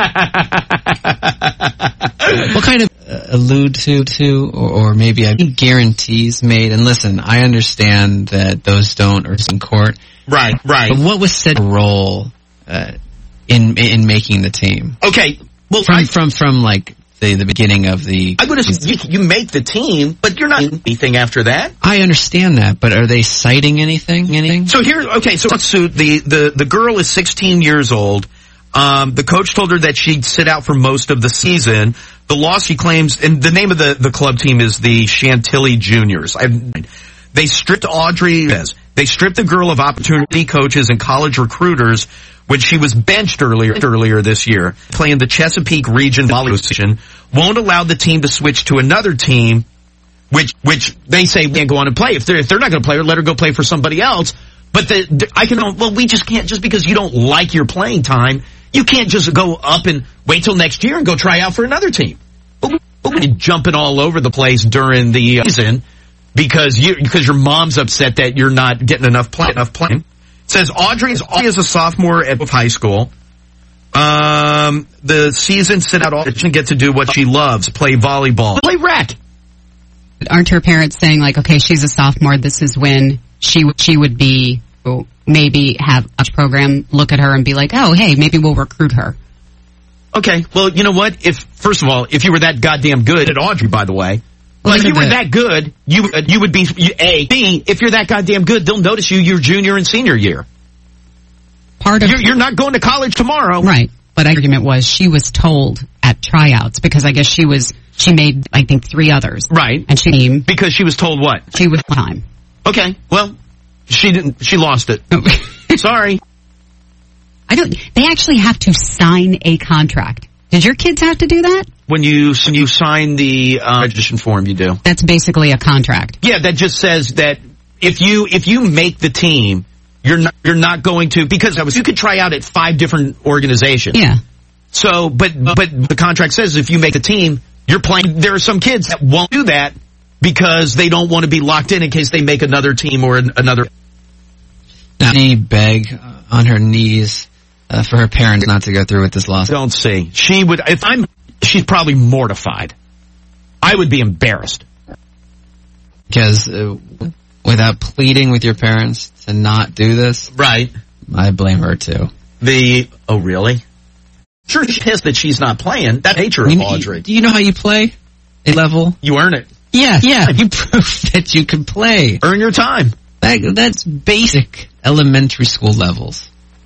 What kind of allude to or maybe guarantees made? And listen, I understand that those don't or in court. Right. But what was said role in making the team? Okay. Well, from like the beginning of the... I would have you make the team, but you're not in anything after that. I understand that, but are they citing anything? So the girl is 16 years old. The coach told her that she'd sit out for most of the season. The loss, she claims, and the name of the club team is the Chantilly Juniors. They stripped They stripped the girl of opportunity coaches and college recruiters when she was benched earlier this year, playing the Chesapeake Region Volleyball Association, won't allow the team to switch to another team, which they say can't go on and play. If they're not going to play her, let her go play for somebody else. But we just can't, just because you don't like your playing time, you can't just go up and wait till next year and go try out for another team. But we're jumping all over the place during the season because your mom's upset that you're not getting enough playing. It says Audrey is a sophomore at high school. The season sit out all and get to do what she loves, play volleyball, play rec. Aren't her parents saying like, okay, she's a sophomore, this is when she would be, maybe have a program look at her and be like, oh, hey, maybe we'll recruit her. Okay, well, you know what? First of all, if you were that goddamn good at Audrey, by the way, if you were that good, you would be A. B, if you're that goddamn good, they'll notice you your junior and senior year. You're not going to college tomorrow. Right. But the argument was she was told at tryouts, because I guess she made, I think, 3 others. Right. And because she was told what? She was time. Okay. Well, she lost it. Sorry. They actually have to sign a contract. Did your kids have to do that? When you sign the registration form, you do. That's basically a contract. Yeah, that just says that if you make the team, you're not going to, because you could try out at 5 different organizations. Yeah. So, but the contract says if you make the team, you're playing. There are some kids that won't do that because they don't want to be locked in case they make another team or another. Now, she beg on her knees for her parents not to go through with this lawsuit. Don't see. She would. She's probably mortified. I would be embarrassed. Because without pleading with your parents to not do this, right? I blame her too. Oh really? Sure, she's pissed that she's not playing. That's the nature of Audrey. Do you know how you play a level? You earn it. Yeah. You prove that you can play. Earn your time. That's basic elementary school levels.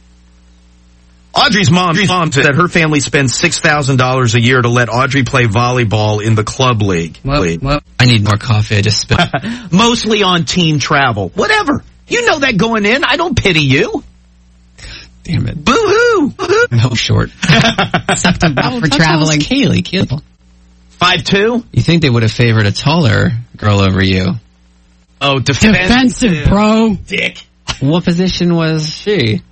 Audrey's mom said that her family spends $6,000 a year to let Audrey play volleyball in the club league. Well, I need more coffee. I just spit. Mostly on team travel. Whatever. You know that going in. I don't pity you. Damn it. Boo-hoo. No, short. Sucked up for traveling. Kaylee. 5'2"? You think they would have favored a taller girl over you? Oh, defensive, bro. Dick. What position was she?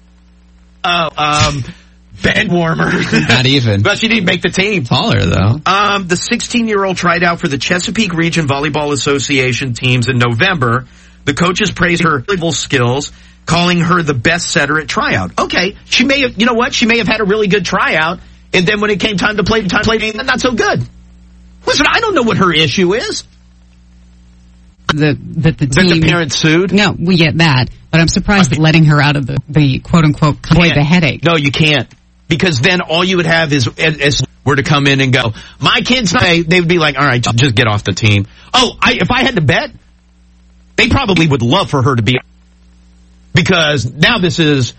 Bed warmer. Not even. But she didn't make the team. Taller, though. The 16-year-old tried out for the Chesapeake Region Volleyball Association teams in November. The coaches praised her volleyball skills, calling her the best setter at tryout. Okay, she may have, you know what? She may have had a really good tryout, and then when it came time to play, not so good. Listen, I don't know what her issue is. That the parents sued? No, we get that. But I'm surprised letting her out of the quote-unquote avoid the headache. No, you can't. Because then all you would have is were to come in and go, my kid's not, they would be like, all right, just get off the team. Oh, if I had to bet, they probably would love for her to be, because now this is,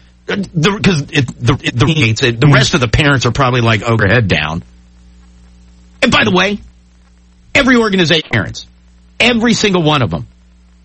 the rest of the parents are probably like, oh, her head down. And by the way, every organization, parents, every single one of them.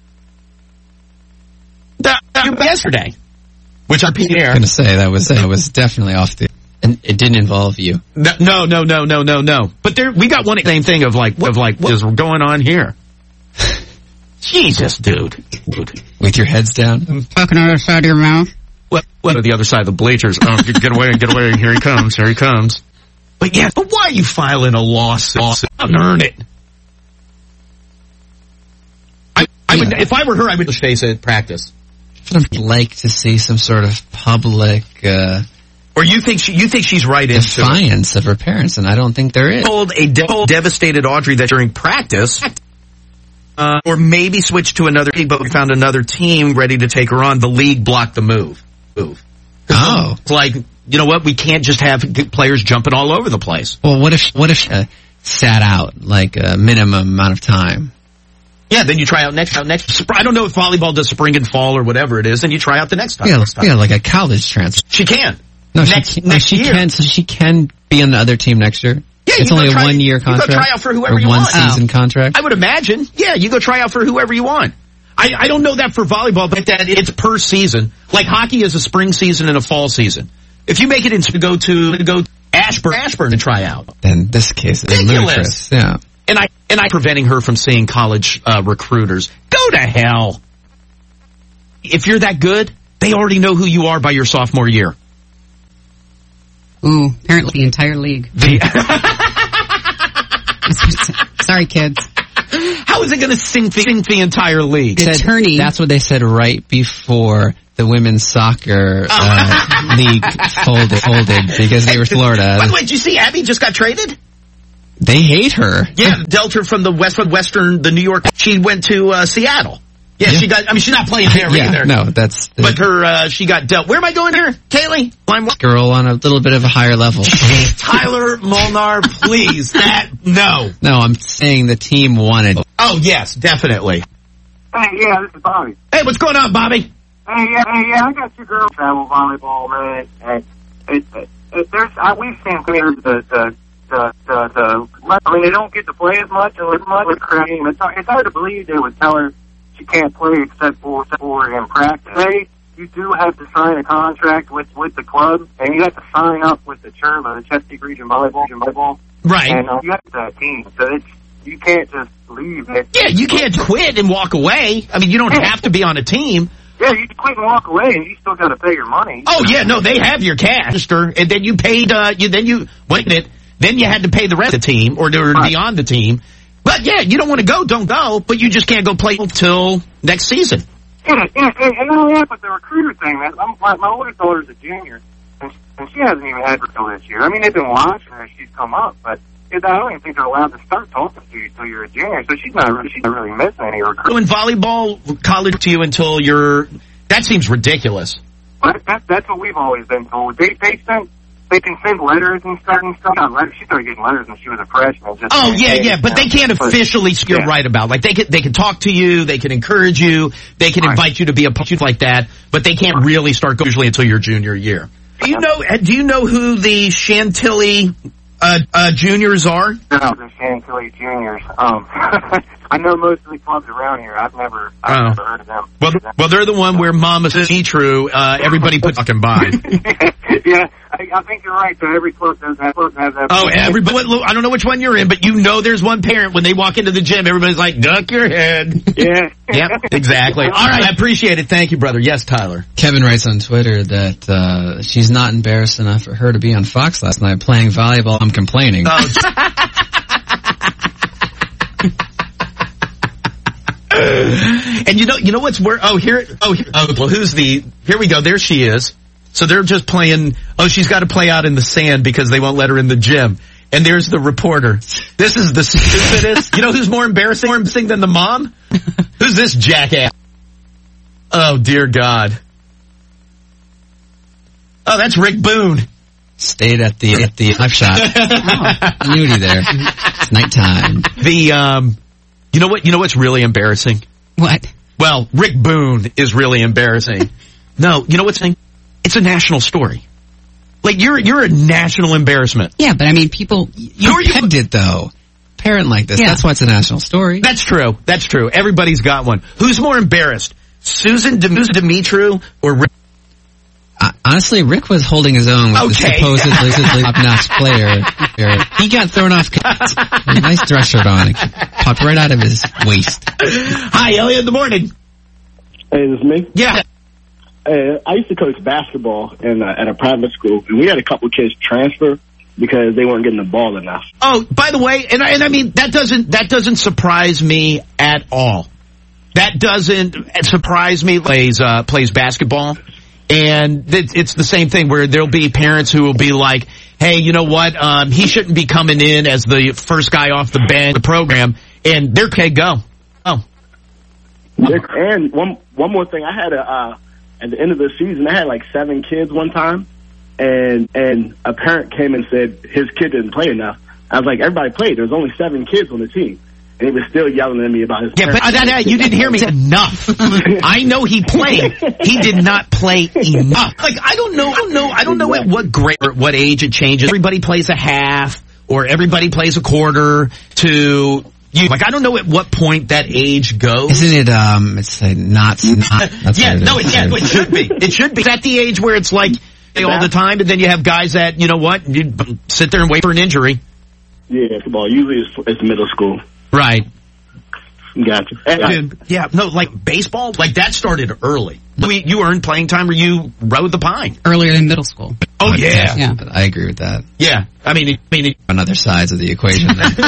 Yesterday, which I'm going to say that was definitely off the, and it didn't involve you. No. But we got one same thing of what is going on here? Jesus, dude. With your heads down, talking on the other side of your mouth. What? The other side of the bleachers? Oh, get away! Here he comes! But yeah, but why are you filing a lawsuit? Earn it. If I were her, I would face it at practice. I'd like to see some sort of public, or you think she's right into defiance of her parents, and I don't think there is. Told a devastated Audrey that during practice, or maybe switch to another league, but we found another team ready to take her on. The league blocked the move. Oh. It's like, you know what? We can't just have players jumping all over the place. Well, what if she sat out like a minimum amount of time? Yeah, then you try out next. I don't know if volleyball does spring and fall or whatever it is. Then you try out the next time. Yeah, like a college transfer. She can. No, she can. So she can be on the other team next year. Yeah, it's only a 1 year contract. You go try out for whoever you want. want. 1 season contract. I would imagine. Yeah, you go try out for whoever you want. I don't know that for volleyball, but that it's per season. Like hockey is a spring season and a fall season. If you make it into go Ashburn to try out, then this case is ludicrous. Yeah. And I preventing her from seeing college recruiters. Go to hell. If you're that good, they already know who you are by your sophomore year. Ooh, apparently the entire league. Sorry, kids. How is it going to sink the entire league? Attorney. That's what they said right before the women's soccer league folded because they were Florida. By the way, did you see Abby just got traded? They hate her. Yeah, dealt her from the the New York. She went to Seattle. Yeah, she got. I mean, she's not playing there either. No, that's. But she got dealt. Where am I going here, Kaylee? Girl on a little bit of a higher level. Tyler Molnar, please. No. No, I'm saying the team wanted. Oh yes, definitely. Hey, yeah, this is Bobby. Hey, what's going on, Bobby? Hey, yeah, I got 2 girls travel volleyball, man. And we've seen players I mean, they don't get to play as much or as much. It's hard to believe they would tell her she can't play except for in practice. You do have to sign a contract with the club, and you have to sign up with the CHRVA, the Chesapeake Region Volleyball. Right. And you have to team, so you can't just leave it. Yeah, you can't quit and walk away. I mean, you don't have to be on a team. Yeah, you quit and walk away, and you still got to pay your money. Oh yeah, no, they have your cash, and then you paid. Then you had to pay the rest of the team or be on the team. But yeah, you don't want to go, don't go. But you just can't go play until next season. Yeah, and not only that, but the recruiter thing, man. My older daughter's a junior, and she hasn't even had her this year. I mean, they've been watching her; she's come up, but I don't even think they're allowed to start talking to you until you're a junior. So she's not really missing any recruiting. So in volleyball, college to you until that seems ridiculous. But that's what we've always been told. They can send letters and stuff. She started getting letters when she was a freshman. But they can't officially. You're right about like they can talk to you, they can encourage you, they can invite you to be a part like that, but they can't really start usually until your junior year. Do you know who the Chantilly juniors are? No, the Chantilly juniors. I know most of the clubs around here. I've never heard of them. Well, they're the one where Mama True. Everybody puts fucking by. Yeah, I think you're right. So every club has that. Oh, everybody. I don't know which one you're in, but you know there's one parent when they walk into the gym, everybody's like, duck your head. Yeah. Yep, exactly. All right, I appreciate it. Thank you, brother. Yes, Tyler. Kevin writes on Twitter that she's not embarrassed enough for her to be on Fox last night playing volleyball. I'm complaining. And you know what's where? Here we go. There she is. So they're just playing. She's got to play out in the sand because they won't let her in the gym. And there's the reporter. This is the stupidest. You know who's more embarrassing than the mom? Who's this jackass? Oh dear God. Oh, that's Rick Boone. Stayed at the live shot. Nudie there. It's nighttime. You know what's really embarrassing? What? Well, Rick Boone is really embarrassing. No, you know what's saying? It's a national story. Like you're a national embarrassment. Yeah, but I mean, people. You pegged it though. Parent like this. Yeah. That's why it's a national story. That's true. Everybody's got one. Who's more embarrassed, Susan Dimitru or Rick? Honestly, Rick was holding his own with the supposedly top-notch player. He got thrown off. A nice dress shirt on. It popped right out of his waist. Hi, Elliot. Good morning. Hey, this is me? Yeah. I used to coach basketball at a private school, and we had a couple kids transfer because they weren't getting the ball enough. Oh, by the way, and I mean, that doesn't surprise me at all. That doesn't surprise me. Plays basketball. And it's the same thing where there'll be parents who will be like, hey, you know what? He shouldn't be coming in as the first guy off the bench, the program. And they're okay, go. Oh. And one more thing. I had at the end of the season, I had like 7 kids one time. And a parent came and said his kid didn't play enough. I was like, everybody played. There was only 7 kids on the team. And he was still yelling at me about his parents. But you didn't hear me enough. I know he played. He did not play enough. Like, I don't know at what grade or what age it changes. Everybody plays a half or everybody plays a quarter to you. Like, I don't know at what point that age goes. Isn't it, it's not. That's yeah, no, it should be. It should be. It's at the age where it's like all the time, and then you have guys that, you know what, you sit there and wait for an injury. Yeah, basketball. Usually it's middle school. Right. Gotcha. Yeah, no, like baseball, like that started early. You earned playing time or you rode the pine. Earlier in middle school. Oh, yeah. Yeah. I agree with that. Yeah. I mean on other sides of the equation.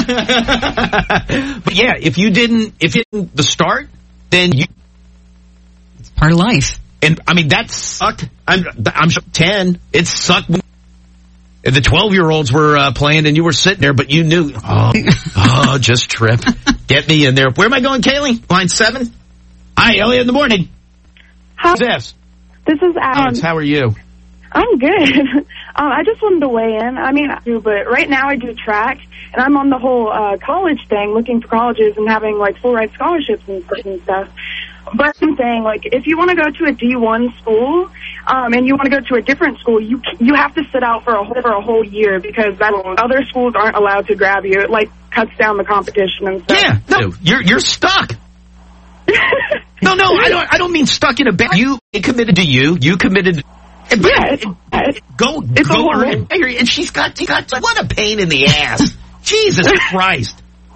But yeah, if you didn't the start, then it's part of life. And I mean, that sucked. I'm sure 10, it sucked. And the 12-year-olds were playing, and you were sitting there, but you knew, just trip. Get me in there. Where am I going, Kaylee? Line 7? Hi, Elliot in the morning. Hi. Who's this? This is Adam. How are you? I'm good. I just wanted to weigh in. I mean, I do, but right now I do track, and I'm on the whole college thing, looking for colleges and having, like, full-ride scholarships and stuff. But I'm saying, like, if you want to go to a D1 school, and you want to go to a different school, you have to sit out for a whole year because other schools aren't allowed to grab you. It, like, cuts down the competition and stuff. Yeah, no, you're stuck. No, I don't mean stuck in a bed. You committed to you. You committed. Go earn. And she's got what a pain in the ass. Jesus Christ.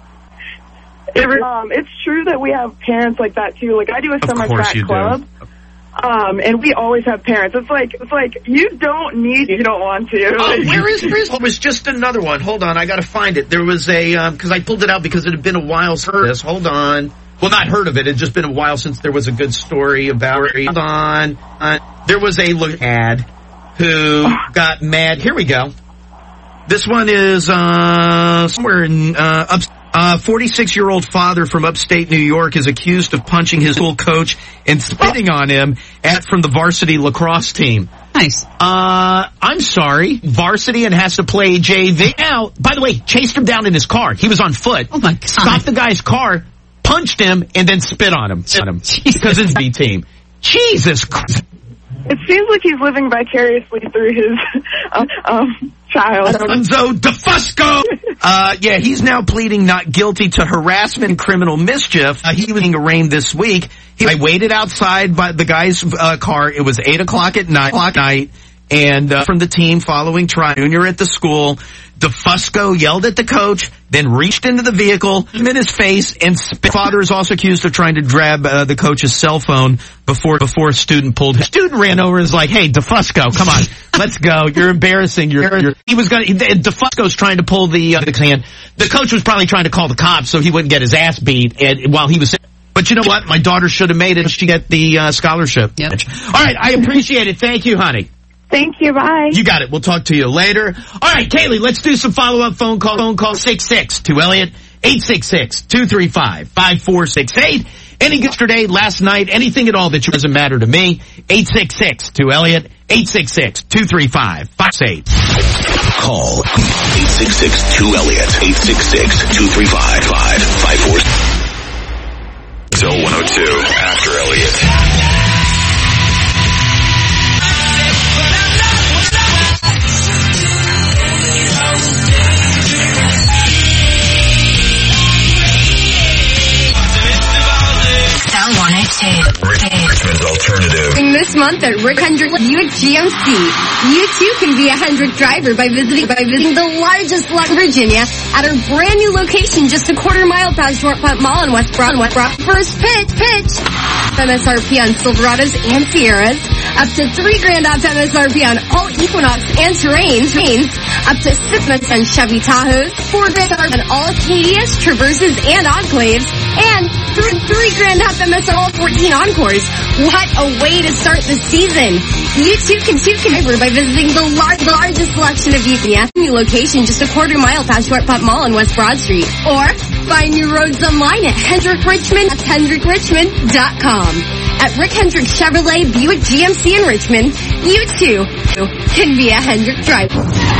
It's true that we have parents like that too. Like I do a summer track club, and we always have parents. It's like you don't need, you don't want to. Where is Chris? It was just another one. Hold on, I got to find it. There was a because I pulled it out because it had been a while since this. Hold on. Well, not heard of it. It had just been a while since there was a good story about it. Hold on. There was a ad who got mad. Here we go. This one is somewhere in 46-year-old father from upstate New York is accused of punching his school coach and spitting on him from the varsity lacrosse team. Nice. I'm sorry. Varsity and has to play JV. Now, by the way, chased him down in his car. He was on foot. Oh, my God. Stopped the guy's car, punched him, and then spit on him. Because it's B team. Jesus Christ. It seems like he's living vicariously through his child. Enzo DeFusco! Yeah, he's now pleading not guilty to harassment and criminal mischief. He was being arraigned this week. I waited outside by the guy's car. It was 8 o'clock at night. And from the team following trial, Junior at the school, DeFusco yelled at the coach, then reached into the vehicle, him in his face, and spit. Father is also accused of trying to grab the coach's cell phone before a student pulled his. Student ran over and was like, "Hey, DeFusco, come on, let's go. You're embarrassing. DeFusco's trying to pull the hand. The coach was probably trying to call the cops so he wouldn't get his ass beat. And while he was. But you know what? My daughter should have made it. She got the scholarship. Yep. All right, I appreciate it. Thank you, honey. Thank you. Bye. You got it. We'll talk to you later. All right, Kaylee, let's do some follow-up phone call. Phone call 66 to Elliot, 866-235-5468. Any yesterday, last night, anything at all that doesn't matter to me, 866 to Elliot, 866-235-58. Call 866-2-ELLIOT, 866-235-5468. So 102 after Elliot. Richmond's Alternative. This month at Rick Hendrick Buick GMC, you too can be a Hendrick driver by visiting the largest lot in Virginia at our brand new location just a quarter-mile past Shortfront Mall in West Brown. First pitch. MSRP on Silverados and Sierras. Up to $3,000 off MSRP on all Equinox and Terrains. Up to 6 months on Chevy Tahoes. $4,000 on all Acadias, Traverses, and Enclaves. And $3,000 off MSRP on all 14 Encores. What a way to start the season. You too can by visiting the largest selection of Equinox. New location just a quarter mile past Short Pump Mall on West Broad Street. Or find new roads online at Hendrick Richmond at HendrickRichmond.com. At Rick Hendrick Chevrolet Buick GMC in Richmond, you too can be a Hendrick driver.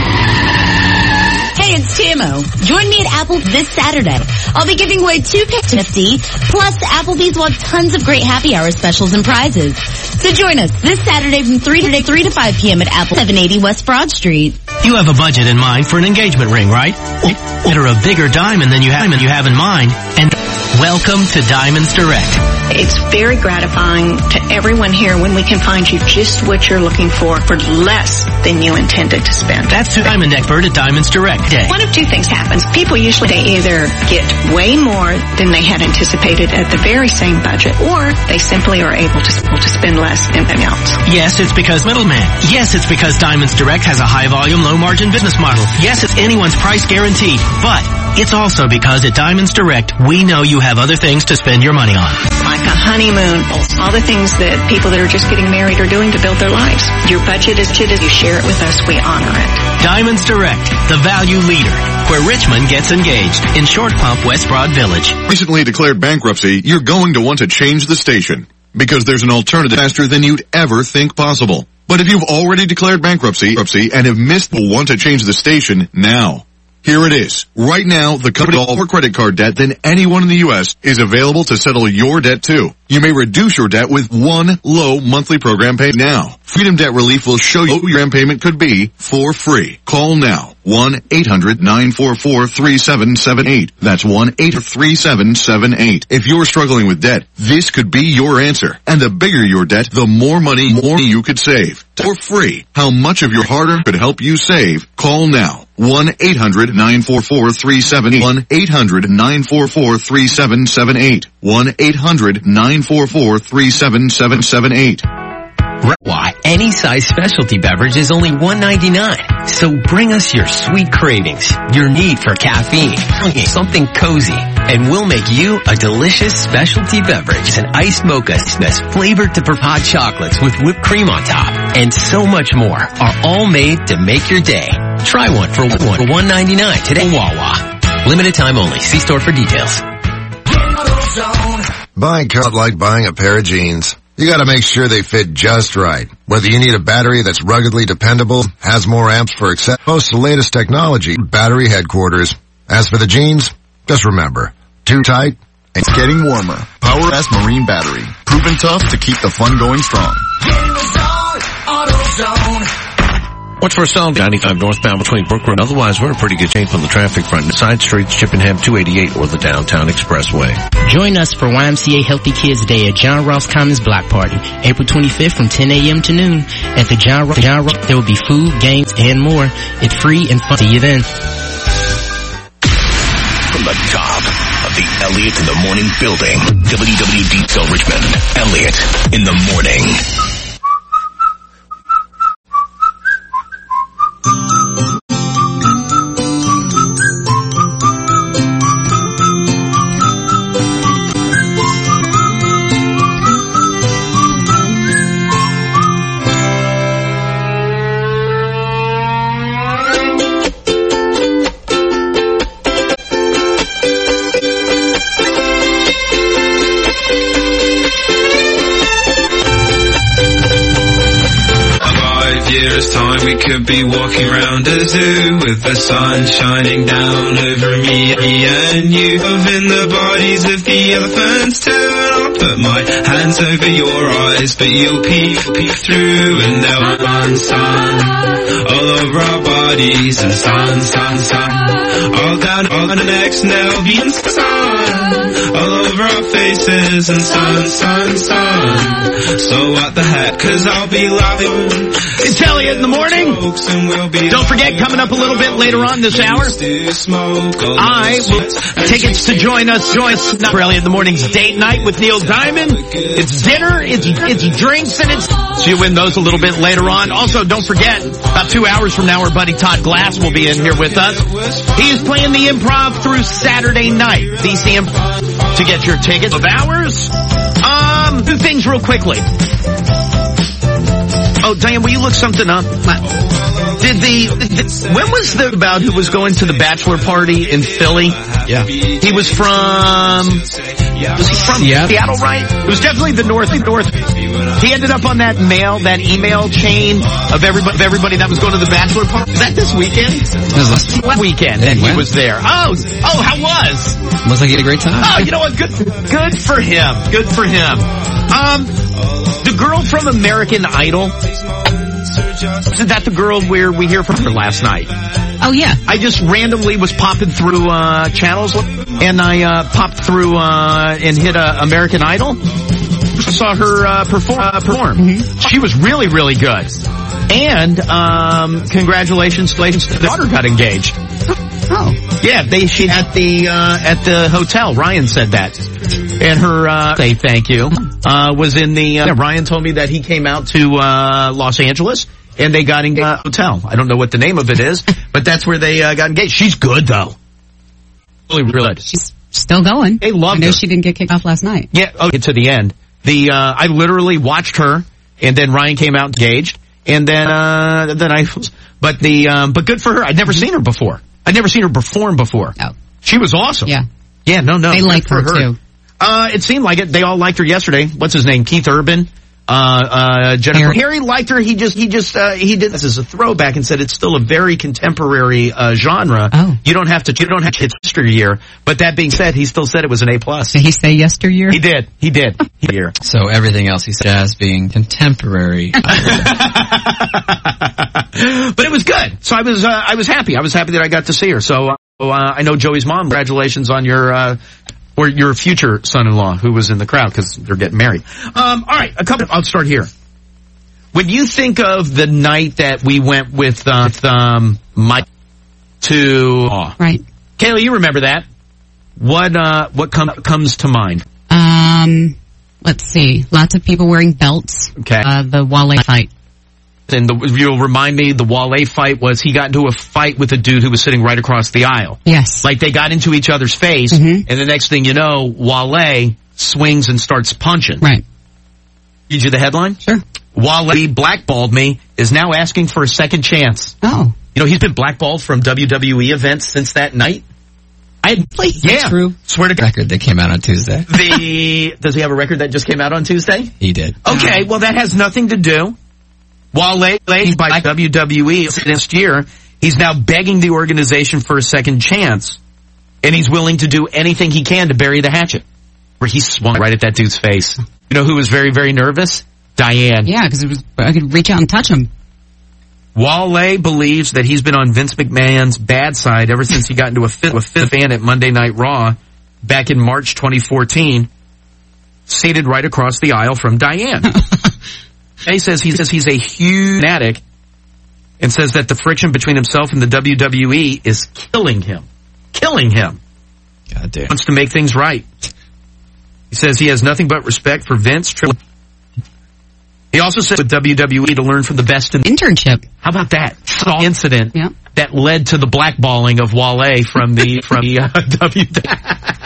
Hey, it's Tamo. Join me at Apple this Saturday. I'll be giving away 2 picks to 50, plus Applebee's will have tons of great happy hour specials and prizes. So join us this Saturday from 3 to 5 p.m. at Apple 780 West Broad Street. You have a budget in mind for an engagement ring, right? Or a bigger diamond than you have in mind. And welcome to Diamonds Direct. It's very gratifying to everyone here when we can find you just what you're looking for less than you intended to spend. That's the Diamond Expert at Diamonds Direct Day. One of two things happens. People usually they either get way more than they had anticipated at the very same budget, or they simply are able to spend less than anything else. Yes, it's because middleman. Yes, it's because Diamonds Direct has a high volume, low margin business model. Yes, it's anyone's price guaranteed. But it's also because at Diamonds Direct, we know you have other things to spend your money on. Like a honeymoon, all the things that people that are just getting married are doing to build their lives. Your budget is you share it with us, we honor it. Diamonds Direct, the value leader, where Richmond gets engaged in Short Pump, West Broad Village. Recently declared bankruptcy, you're going to want to change the station because there's an alternative faster than you'd ever think possible. But if you've already declared bankruptcy and have missed, will want to change the station now. Here it is. Right now, the company with more credit card debt than anyone in the U.S. is available to settle your debt too. You may reduce your debt with one low monthly program payment now. Freedom Debt Relief will show you what your payment could be for free. Call now. 1-800-944-3778. That's 1-800-3778. If you're struggling with debt, this could be your answer. And the bigger your debt, the more money you could save. For free. How much of your hard-earned could help you save? Call now. 1-800-944-3778. 1-800-944-3778. 1-800-944-3778. Why, any size specialty beverage is only $1.99. So bring us your sweet cravings, your need for caffeine, something cozy, and we'll make you a delicious specialty beverage. An iced mocha that's flavored to hot chocolates with whipped cream on top, and so much more are all made to make your day. Try one for $1.99 today. Wawa. Limited time only. See store for details. Buying cars like buying a pair of jeans. You gotta make sure they fit just right. Whether you need a battery that's ruggedly dependable, has more amps for most of the latest technology, battery headquarters. As for the jeans, just remember, too tight. It's getting warmer. Power S Marine Battery. Proven tough to keep the fun going strong. Watch for a solid 95 northbound between Brooklyn. Otherwise, we're in pretty good shape on the traffic front. Side streets, Chippenham 288 or the Downtown Expressway. Join us for YMCA Healthy Kids Day at John Ross Commons Block Party, April 25th from 10 a.m. to noon. At the John Ross, there will be food, games, and more. It's free and fun. See you then. From the top of the Elliott in the Morning building, WWD Richmond, Elliott in the Morning. Time we could be walking around a zoo with the sun shining down over me and you. Moving the bodies of the elephants too, and I'll put my hands over your eyes, but you'll peek through and they'll sun all over our bodies and sun all down on the necks and there'll be sun all over our faces and sun So what the heck, cause I'll be laughing. It's Elliot in the morning. Don't forget, coming up a little bit later on this hour, I will tickets to join us for Elliot in the morning's date night with Neil Diamond. It's dinner, it's drinks, and so you win those a little bit later on. Also, don't forget, about 2 hours from now, our buddy Todd Glass will be in here with us. He's playing the Improv through Saturday night. DC Improv. To get your tickets of ours. Two things real quickly. Oh, Diane, will you look something up? When was the about who was going to the bachelor party in Philly? Yeah. He was from Seattle, right? It was definitely the north. He ended up on that email chain of everybody that was going to the bachelor party. Was that this weekend? It was weekend that he was there. Oh, how was? Looks like he had a great time. Oh, you know what? Good for him. Good for him. The girl from American Idol. Isn't that the girl where we hear from her last night? Oh, yeah. I just randomly was popping through channels, and I popped through and hit American Idol. Saw her perform. Mm-hmm. She was really, really good. And congratulations, the daughter got engaged. Oh. Yeah, she at the hotel. Ryan said that. And her say thank you was in the Ryan told me that he came out to Los Angeles and they got engaged at a hotel. I don't know what the name of it is, but that's where they got engaged. She's good though. Really good. She's still going. They loved her. She didn't get kicked off last night. Yeah, to the end. I literally watched her and then Ryan came out engaged and then but good for her. I'd never seen her before. I'd never seen her perform before. Oh. She was awesome. Yeah. Yeah, no. They like her too. It seemed like it. They all liked her yesterday. What's his name? Keith Urban. Jennifer. Harry liked her. He did this as a throwback and said it's still a very contemporary genre. Oh. You don't have to hit yesteryear. But that being said, he still said it was an A+. Did he say yesteryear? He did. Year. So everything else he said as being contemporary. But it was good. So I was happy. I was happy that I got to see her. So I know Joey's mom. Congratulations on your future son-in-law who was in the crowd because they're getting married. All right, I'll start here. When you think of the night that we went with Mike to right, Kayla, you remember that? What comes to mind? Let's see. Lots of people wearing belts. Okay. The Wale fight. And you'll remind me, the Wale fight was he got into a fight with a dude who was sitting right across the aisle. Yes. Like they got into each other's face, and the next thing you know, Wale swings and starts punching. Right. Read you the headline? Sure. Wale blackballed me, is now asking for a second chance. Oh. You know, he's been blackballed from WWE events since that night. Yeah. True. Swear to God. Record that came out on Tuesday. Does he have a record that just came out on Tuesday? He did. Okay, well that has nothing to do. Wale by WWE next year, he's now begging the organization for a second chance, and he's willing to do anything he can to bury the hatchet. Where he swung right at that dude's face. You know who was very, very nervous? Diane. Yeah, because I could reach out and touch him. Wale believes that he's been on Vince McMahon's bad side ever since he got into a fifth fan at Monday Night Raw back in March 2014, seated right across the aisle from Diane. He says he's a huge fanatic and says that the friction between himself and the WWE is killing him. God damn. Wants to make things right. He says he has nothing but respect for Vince. He also said with WWE to learn from the best in internship. How about that incident that led to the blackballing of Wale from the WWE?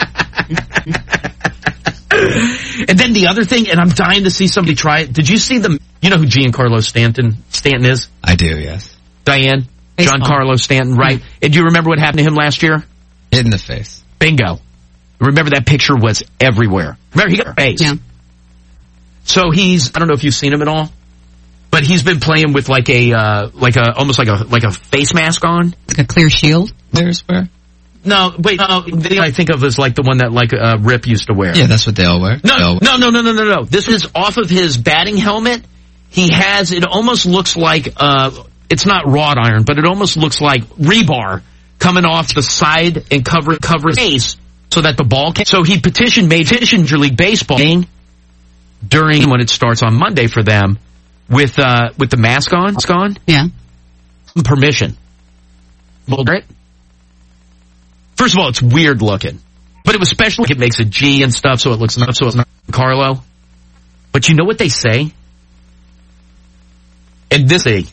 And then the other thing, and I'm dying to see somebody try it. Did you see you know who Giancarlo Stanton is? I do, yes. Diane? Baseball. Giancarlo Stanton, right. Yeah. And do you remember what happened to him last year? Hit in the face. Bingo. Remember that picture was everywhere. Remember, he got a face. Yeah. So I don't know if you've seen him at all, but he's been playing with almost like a face mask on. Like a clear shield? There's where? No, wait, I think of as like the one that Rip used to wear. Yeah, that's what they all wear. No. This is off of his batting helmet. It almost looks like, it's not wrought iron, but it almost looks like rebar coming off the side and cover his face so that the ball can. So he petitioned Major League Baseball during when it starts on Monday for them with the mask on. Yeah. Permission. First of all, it's weird looking, but it was special. It makes a G and stuff, so it looks so it's not Carlo. But you know what they say? And this thing,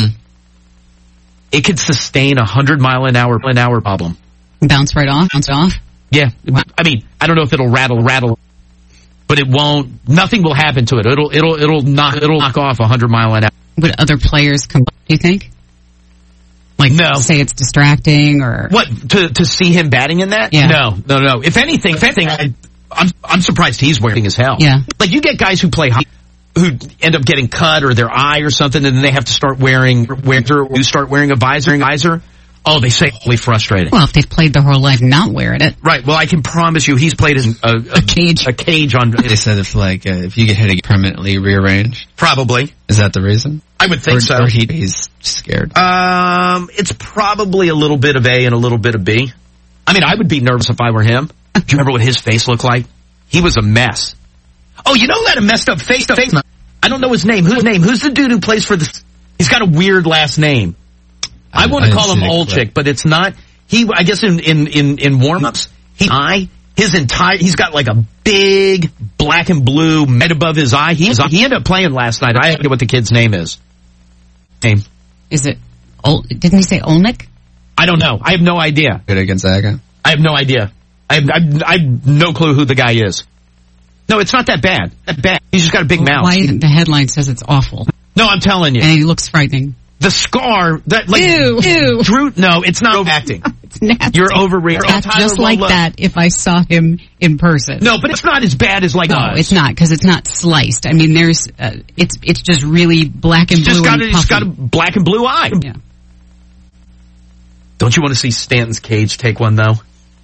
it could sustain 100-mile-an-hour problem. Bounce right off. Yeah, I mean, I don't know if it'll rattle, but it won't. Nothing will happen to it. It'll knock off 100-mile-an-hour. Would other players come? Do you think? Like, no. Say it's distracting or what to see him batting in that? Yeah. No. If anything, I'm surprised he's wearing as hell. Yeah. Like you get guys who play hockey who end up getting cut or their eye or something, and then they have to start wearing a visor. Oh, they say holy frustrating. Well, if they've played their whole life not wearing it. Right. Well, I can promise you he's played a cage on. They said if you get hit, it permanently rearranged. Probably. Is that the reason? I would think so. Or he's scared. It's probably a little bit of A and a little bit of B. I mean, I would be nervous if I were him. Do you remember what his face looked like? He was a mess. Oh, you know that a messed up face? I don't know his name. Who's the dude who plays for the... He's got a weird last name. I want to call him Olczyk, but it's not. I guess in warm-ups, he's got like a big black and blue med above his eye. He ended up playing last night. I have no idea what the kid's name is. Is it... Didn't he say Olnick? I don't know. I have no idea. Good against Gonzaga? I have no idea. I have no clue who the guy is. No, it's not that bad. He's just got a big mouth. Why the headline says it's awful? No, I'm telling you. And he looks frightening. The scar, ew. Drew, no, it's not overacting. It's nasty. You're overreacting. That's just like that if I saw him in person. No, but it's not as bad as like us. No, it's not, because it's not sliced. I mean, there's, it's just really black and blue. It's got a black and blue eye. Yeah. Don't you want to see Stanton's cage take one though?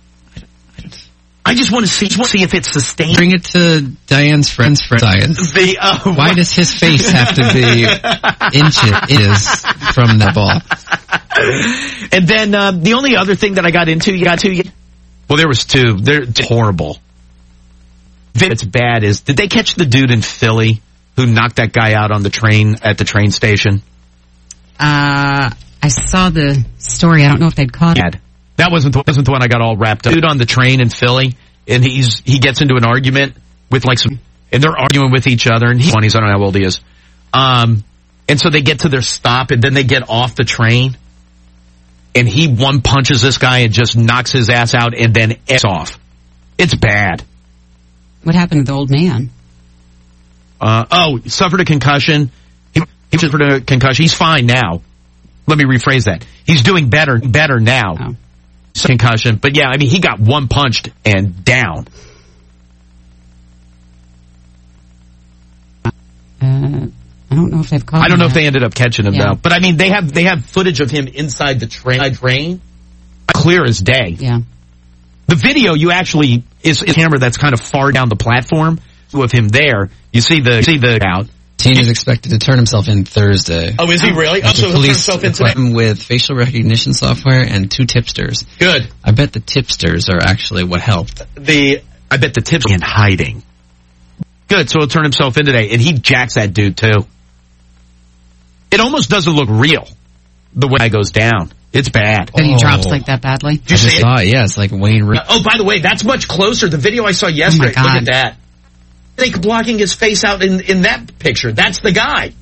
I just want to see if it's sustained. Bring it to Diane's friend's science. Why does his face have to be inches from the ball? And then the only other thing that I got into, well, there was two. They're horrible. What's bad is, did they catch the dude in Philly who knocked that guy out on the train at the train station? I saw the story. I don't know if they'd caught it. That wasn't the one I got all wrapped up. Dude on the train in Philly, and he gets into an argument with and they're arguing with each other, and he's 20s, I don't know how old he is. And so they get to their stop, and then they get off the train, and he one punches this guy and just knocks his ass out, and then it's off. It's bad. What happened to the old man? Suffered a concussion. He suffered a concussion. He's fine now. Let me rephrase that. He's doing better now. Oh. Concussion, but yeah, I mean, he got one punched and down. I don't know if they've caught him. I don't know if they ended up catching him though. But I mean, they have footage of him inside the train, clear as day. Yeah. The video is a camera that's kind of far down the platform of him there. You see the out. Teen is expected to turn himself in Thursday. Oh, is he really? So he'll turn himself in today? With facial recognition software and 2 tipsters. Good. I bet the tipsters are actually what helped. I bet the tips in hiding. Good, so he'll turn himself in today, and he jacks that dude too. It almost doesn't look real, the way it goes down. It's bad. That he drops like that badly? Did you see it? Yeah, it's like Wayne Rooney. Oh, by the way, that's much closer. The video I saw yesterday, look at that. They blocking his face out in that picture. That's the guy.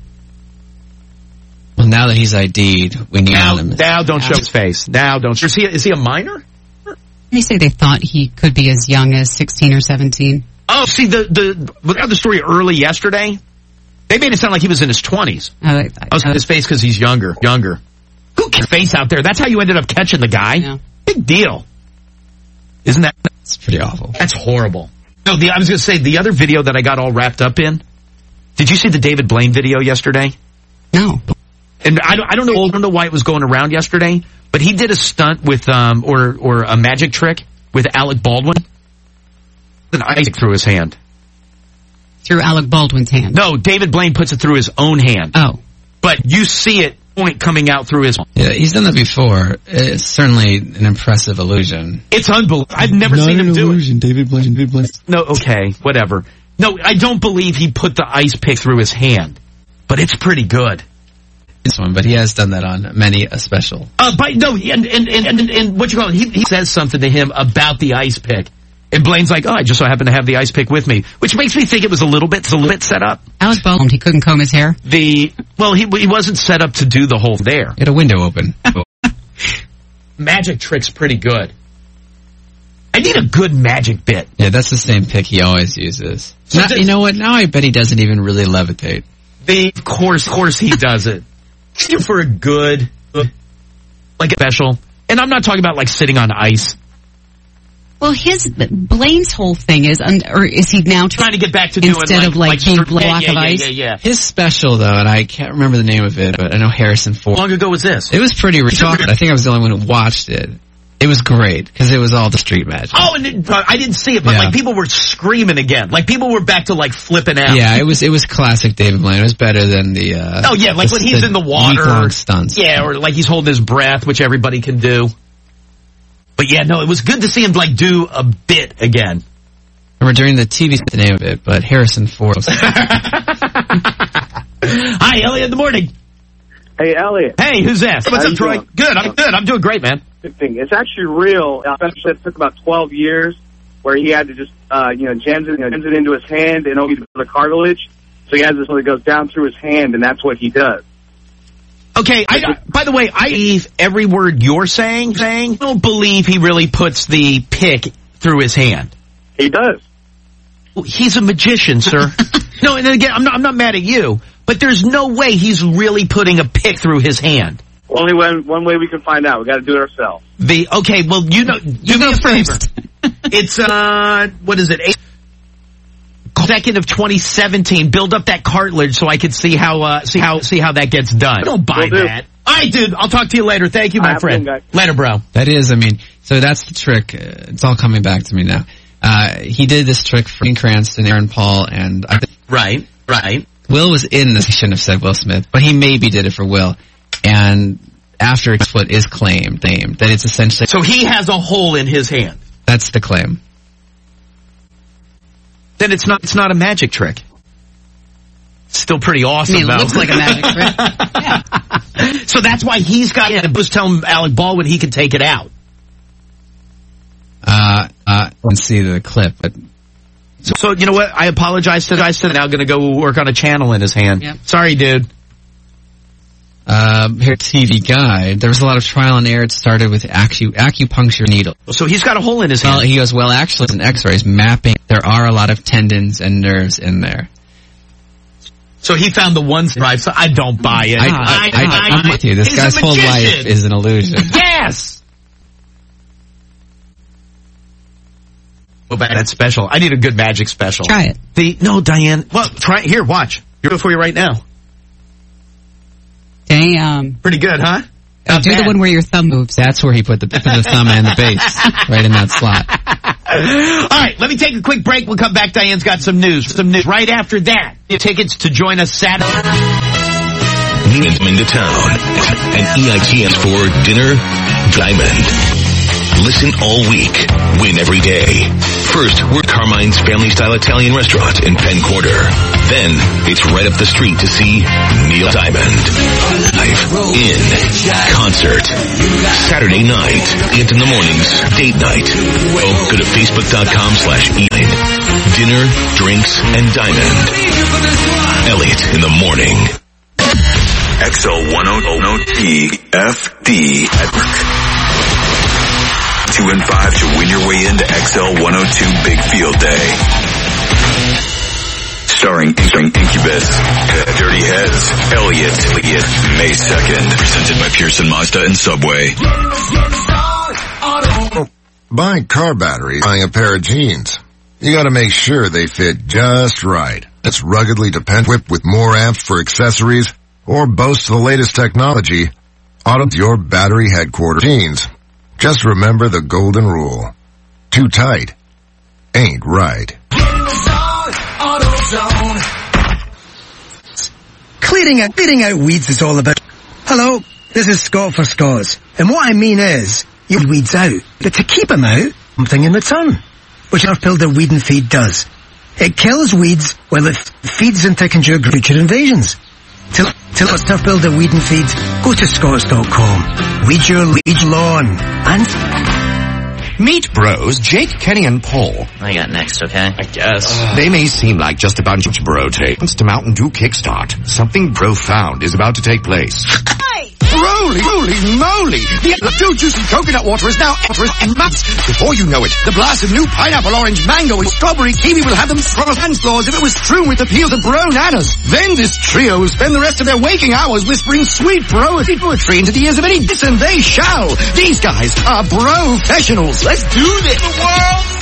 Well, now that he's ID'd, we need him. Now don't show his face. Now don't. Is he a minor? They say they thought he could be as young as 16 or 17. Oh, see, the story early yesterday, they made it sound like he was in his 20s. His face because he's younger. Who cares? Face out there. That's how you ended up catching the guy. Yeah. Big deal. Isn't that? It's pretty awful. That's horrible. No, I was going to say, the other video that I got all wrapped up in, did you see the David Blaine video yesterday? No. And I don't know why it was going around yesterday, but he did a stunt with, or a magic trick with Alec Baldwin. An Isaac through his hand. Through Alec Baldwin's hand? No, David Blaine puts it through his own hand. Oh. But you see it, point coming out through his... Yeah, he's done that before. It's certainly an impressive illusion. It's unbelievable. I've never seen him do it. David Blaine. No, okay, whatever. No, I don't believe he put the ice pick through his hand, but it's pretty good. This one, but he has done that on many a special. And what you call it? He says something to him about the ice pick, and Blaine's like, "Oh, I just so happen to have the ice pick with me," which makes me think it was a little bit set up. Alec Baldwin, he couldn't comb his hair. He wasn't set up to do the whole there. He had a window open. Magic trick's pretty good. I need a good magic bit. Yeah, that's the same pick he always uses. You know what? Now I bet he doesn't even really levitate. Of course he does it. For a good, like a special. And I'm not talking about like sitting on ice. Well, Blaine's whole thing is, or is he now trying to get back to doing instead of like being block of ice? Yeah. His special though, and I can't remember the name of it, but I know Harrison Ford. How long ago was this? It was pretty retarded. I think I was the only one who watched it. It was great because it was all the street magic. Oh, and I didn't see it, but like people were screaming again. Like people were back to like flipping out. Yeah, it was classic David Blaine. It was better than the. Like when he's in the water, week-long stunts. Yeah, or like he's holding his breath, which everybody can do. But yeah, no, it was good to see him like do a bit again. Remember during the TV, the name of it, but Harrison Ford. Hi, Elliot. In the morning. Hey, Elliot. Hey, who's that? What's up, Troy? Good. I'm doing great, man. Good thing. It's actually real. It took about 12 years where he had to just, jams it into his hand and over the cartilage. So he has this one that goes down through his hand, and that's what he does. Okay, by the way, I believe every word you're saying. I don't believe he really puts the pick through his hand. He does. He's a magician, sir. No, and again, I'm not mad at you, but there's no way he's really putting a pick through his hand. Only one way we can find out. We got to do it ourselves. Okay, well, do me a favor. It's what is it? 2nd of 2017. Build up that cartilage so I can see how that gets done. I don't buy that. All right, dude. I'll talk to you later. Thank you, my friend. Later, bro. That is, so that's the trick. It's all coming back to me now. He did this trick for Ian Cranston, Aaron Paul, and right. Will was in this. He shouldn't have said Will Smith, but he maybe did it for Will. And after it's what is claimed that it's essentially. So he has a hole in his hand. That's the claim. Then it's not a magic trick. Still pretty awesome. It looks like a magic trick. Yeah. So that's why he's got it. Was telling Alec Baldwin he could take it out. Let's see the clip. But so you know what? I apologize to the guy. Now going to go work on a channel in his hand. Yep. Sorry, dude. Here, TV Guide. There was a lot of trial and error. It started with acupuncture needle. So he's got a hole in his hand. He goes, well, actually, in X-rays mapping, there are a lot of tendons and nerves in there. So he found the ones right. So I don't buy it. I'm with you. This guy's whole life is an illusion. Yes. Go back. That's special. I need a good magic special. Try it. No, Diane. Well, try it. Here, watch. You're for you right now. Damn. Pretty good, huh? Do the one where your thumb moves. That's where he put the thumb and the base. Right in that slot. All right, let me take a quick break. We'll come back. Diane's got some news. Right after that. Tickets to join us Saturday. Coming to town. And EITM for Dinner Diamond. Listen all week. Win every day. First, we're Carmine's family-style Italian restaurant in Penn Quarter. Then, it's right up the street to see Neil Diamond. Live in concert. Saturday night. And in the mornings. Date night. Well, go to Facebook.com/EITM. Dinner, drinks, and Diamond. Elliot in the morning. XL100TFD Network. 2 and 5 to win your way into XL 102 Big Field Day. Starring Incubus, Dirty Heads, Elliot, May 2nd. Presented by Pearson Mazda and Subway. Buying car batteries, buying a pair of jeans. You gotta make sure they fit just right. It's ruggedly equipped with more amps for accessories or boasts the latest technology. Your battery headquarters jeans. Just remember the golden rule. Too tight ain't right. Clearing out weeds is all about. Hello, this is Scott for Scotts. And what I mean is, you weeds out, but to keep them out, something in return. Which our Pilder Weed and Feed does. It kills weeds while it feeds and thickens your future invasions. To let Turf Builder weed and feeds, go to Scotts.com. Weed your lawn and... Meet bros Jake, Kenny, and Paul. I got next, okay? I guess. They may seem like just a bunch of bro tapes to Mountain Dew Kickstart. Something profound is about to take place. Holy moly! The Dew Juice and Coconut Water is now and months. Before you know it, the blast of new pineapple, orange, mango, and strawberry kiwi will have them from dance floors if it was strewn with the peels of bro nanas. Then this trio will spend the rest of their waking hours whispering sweet poetry into the ears of any and they shall. These guys are bro-fessionals. Let's do this. The world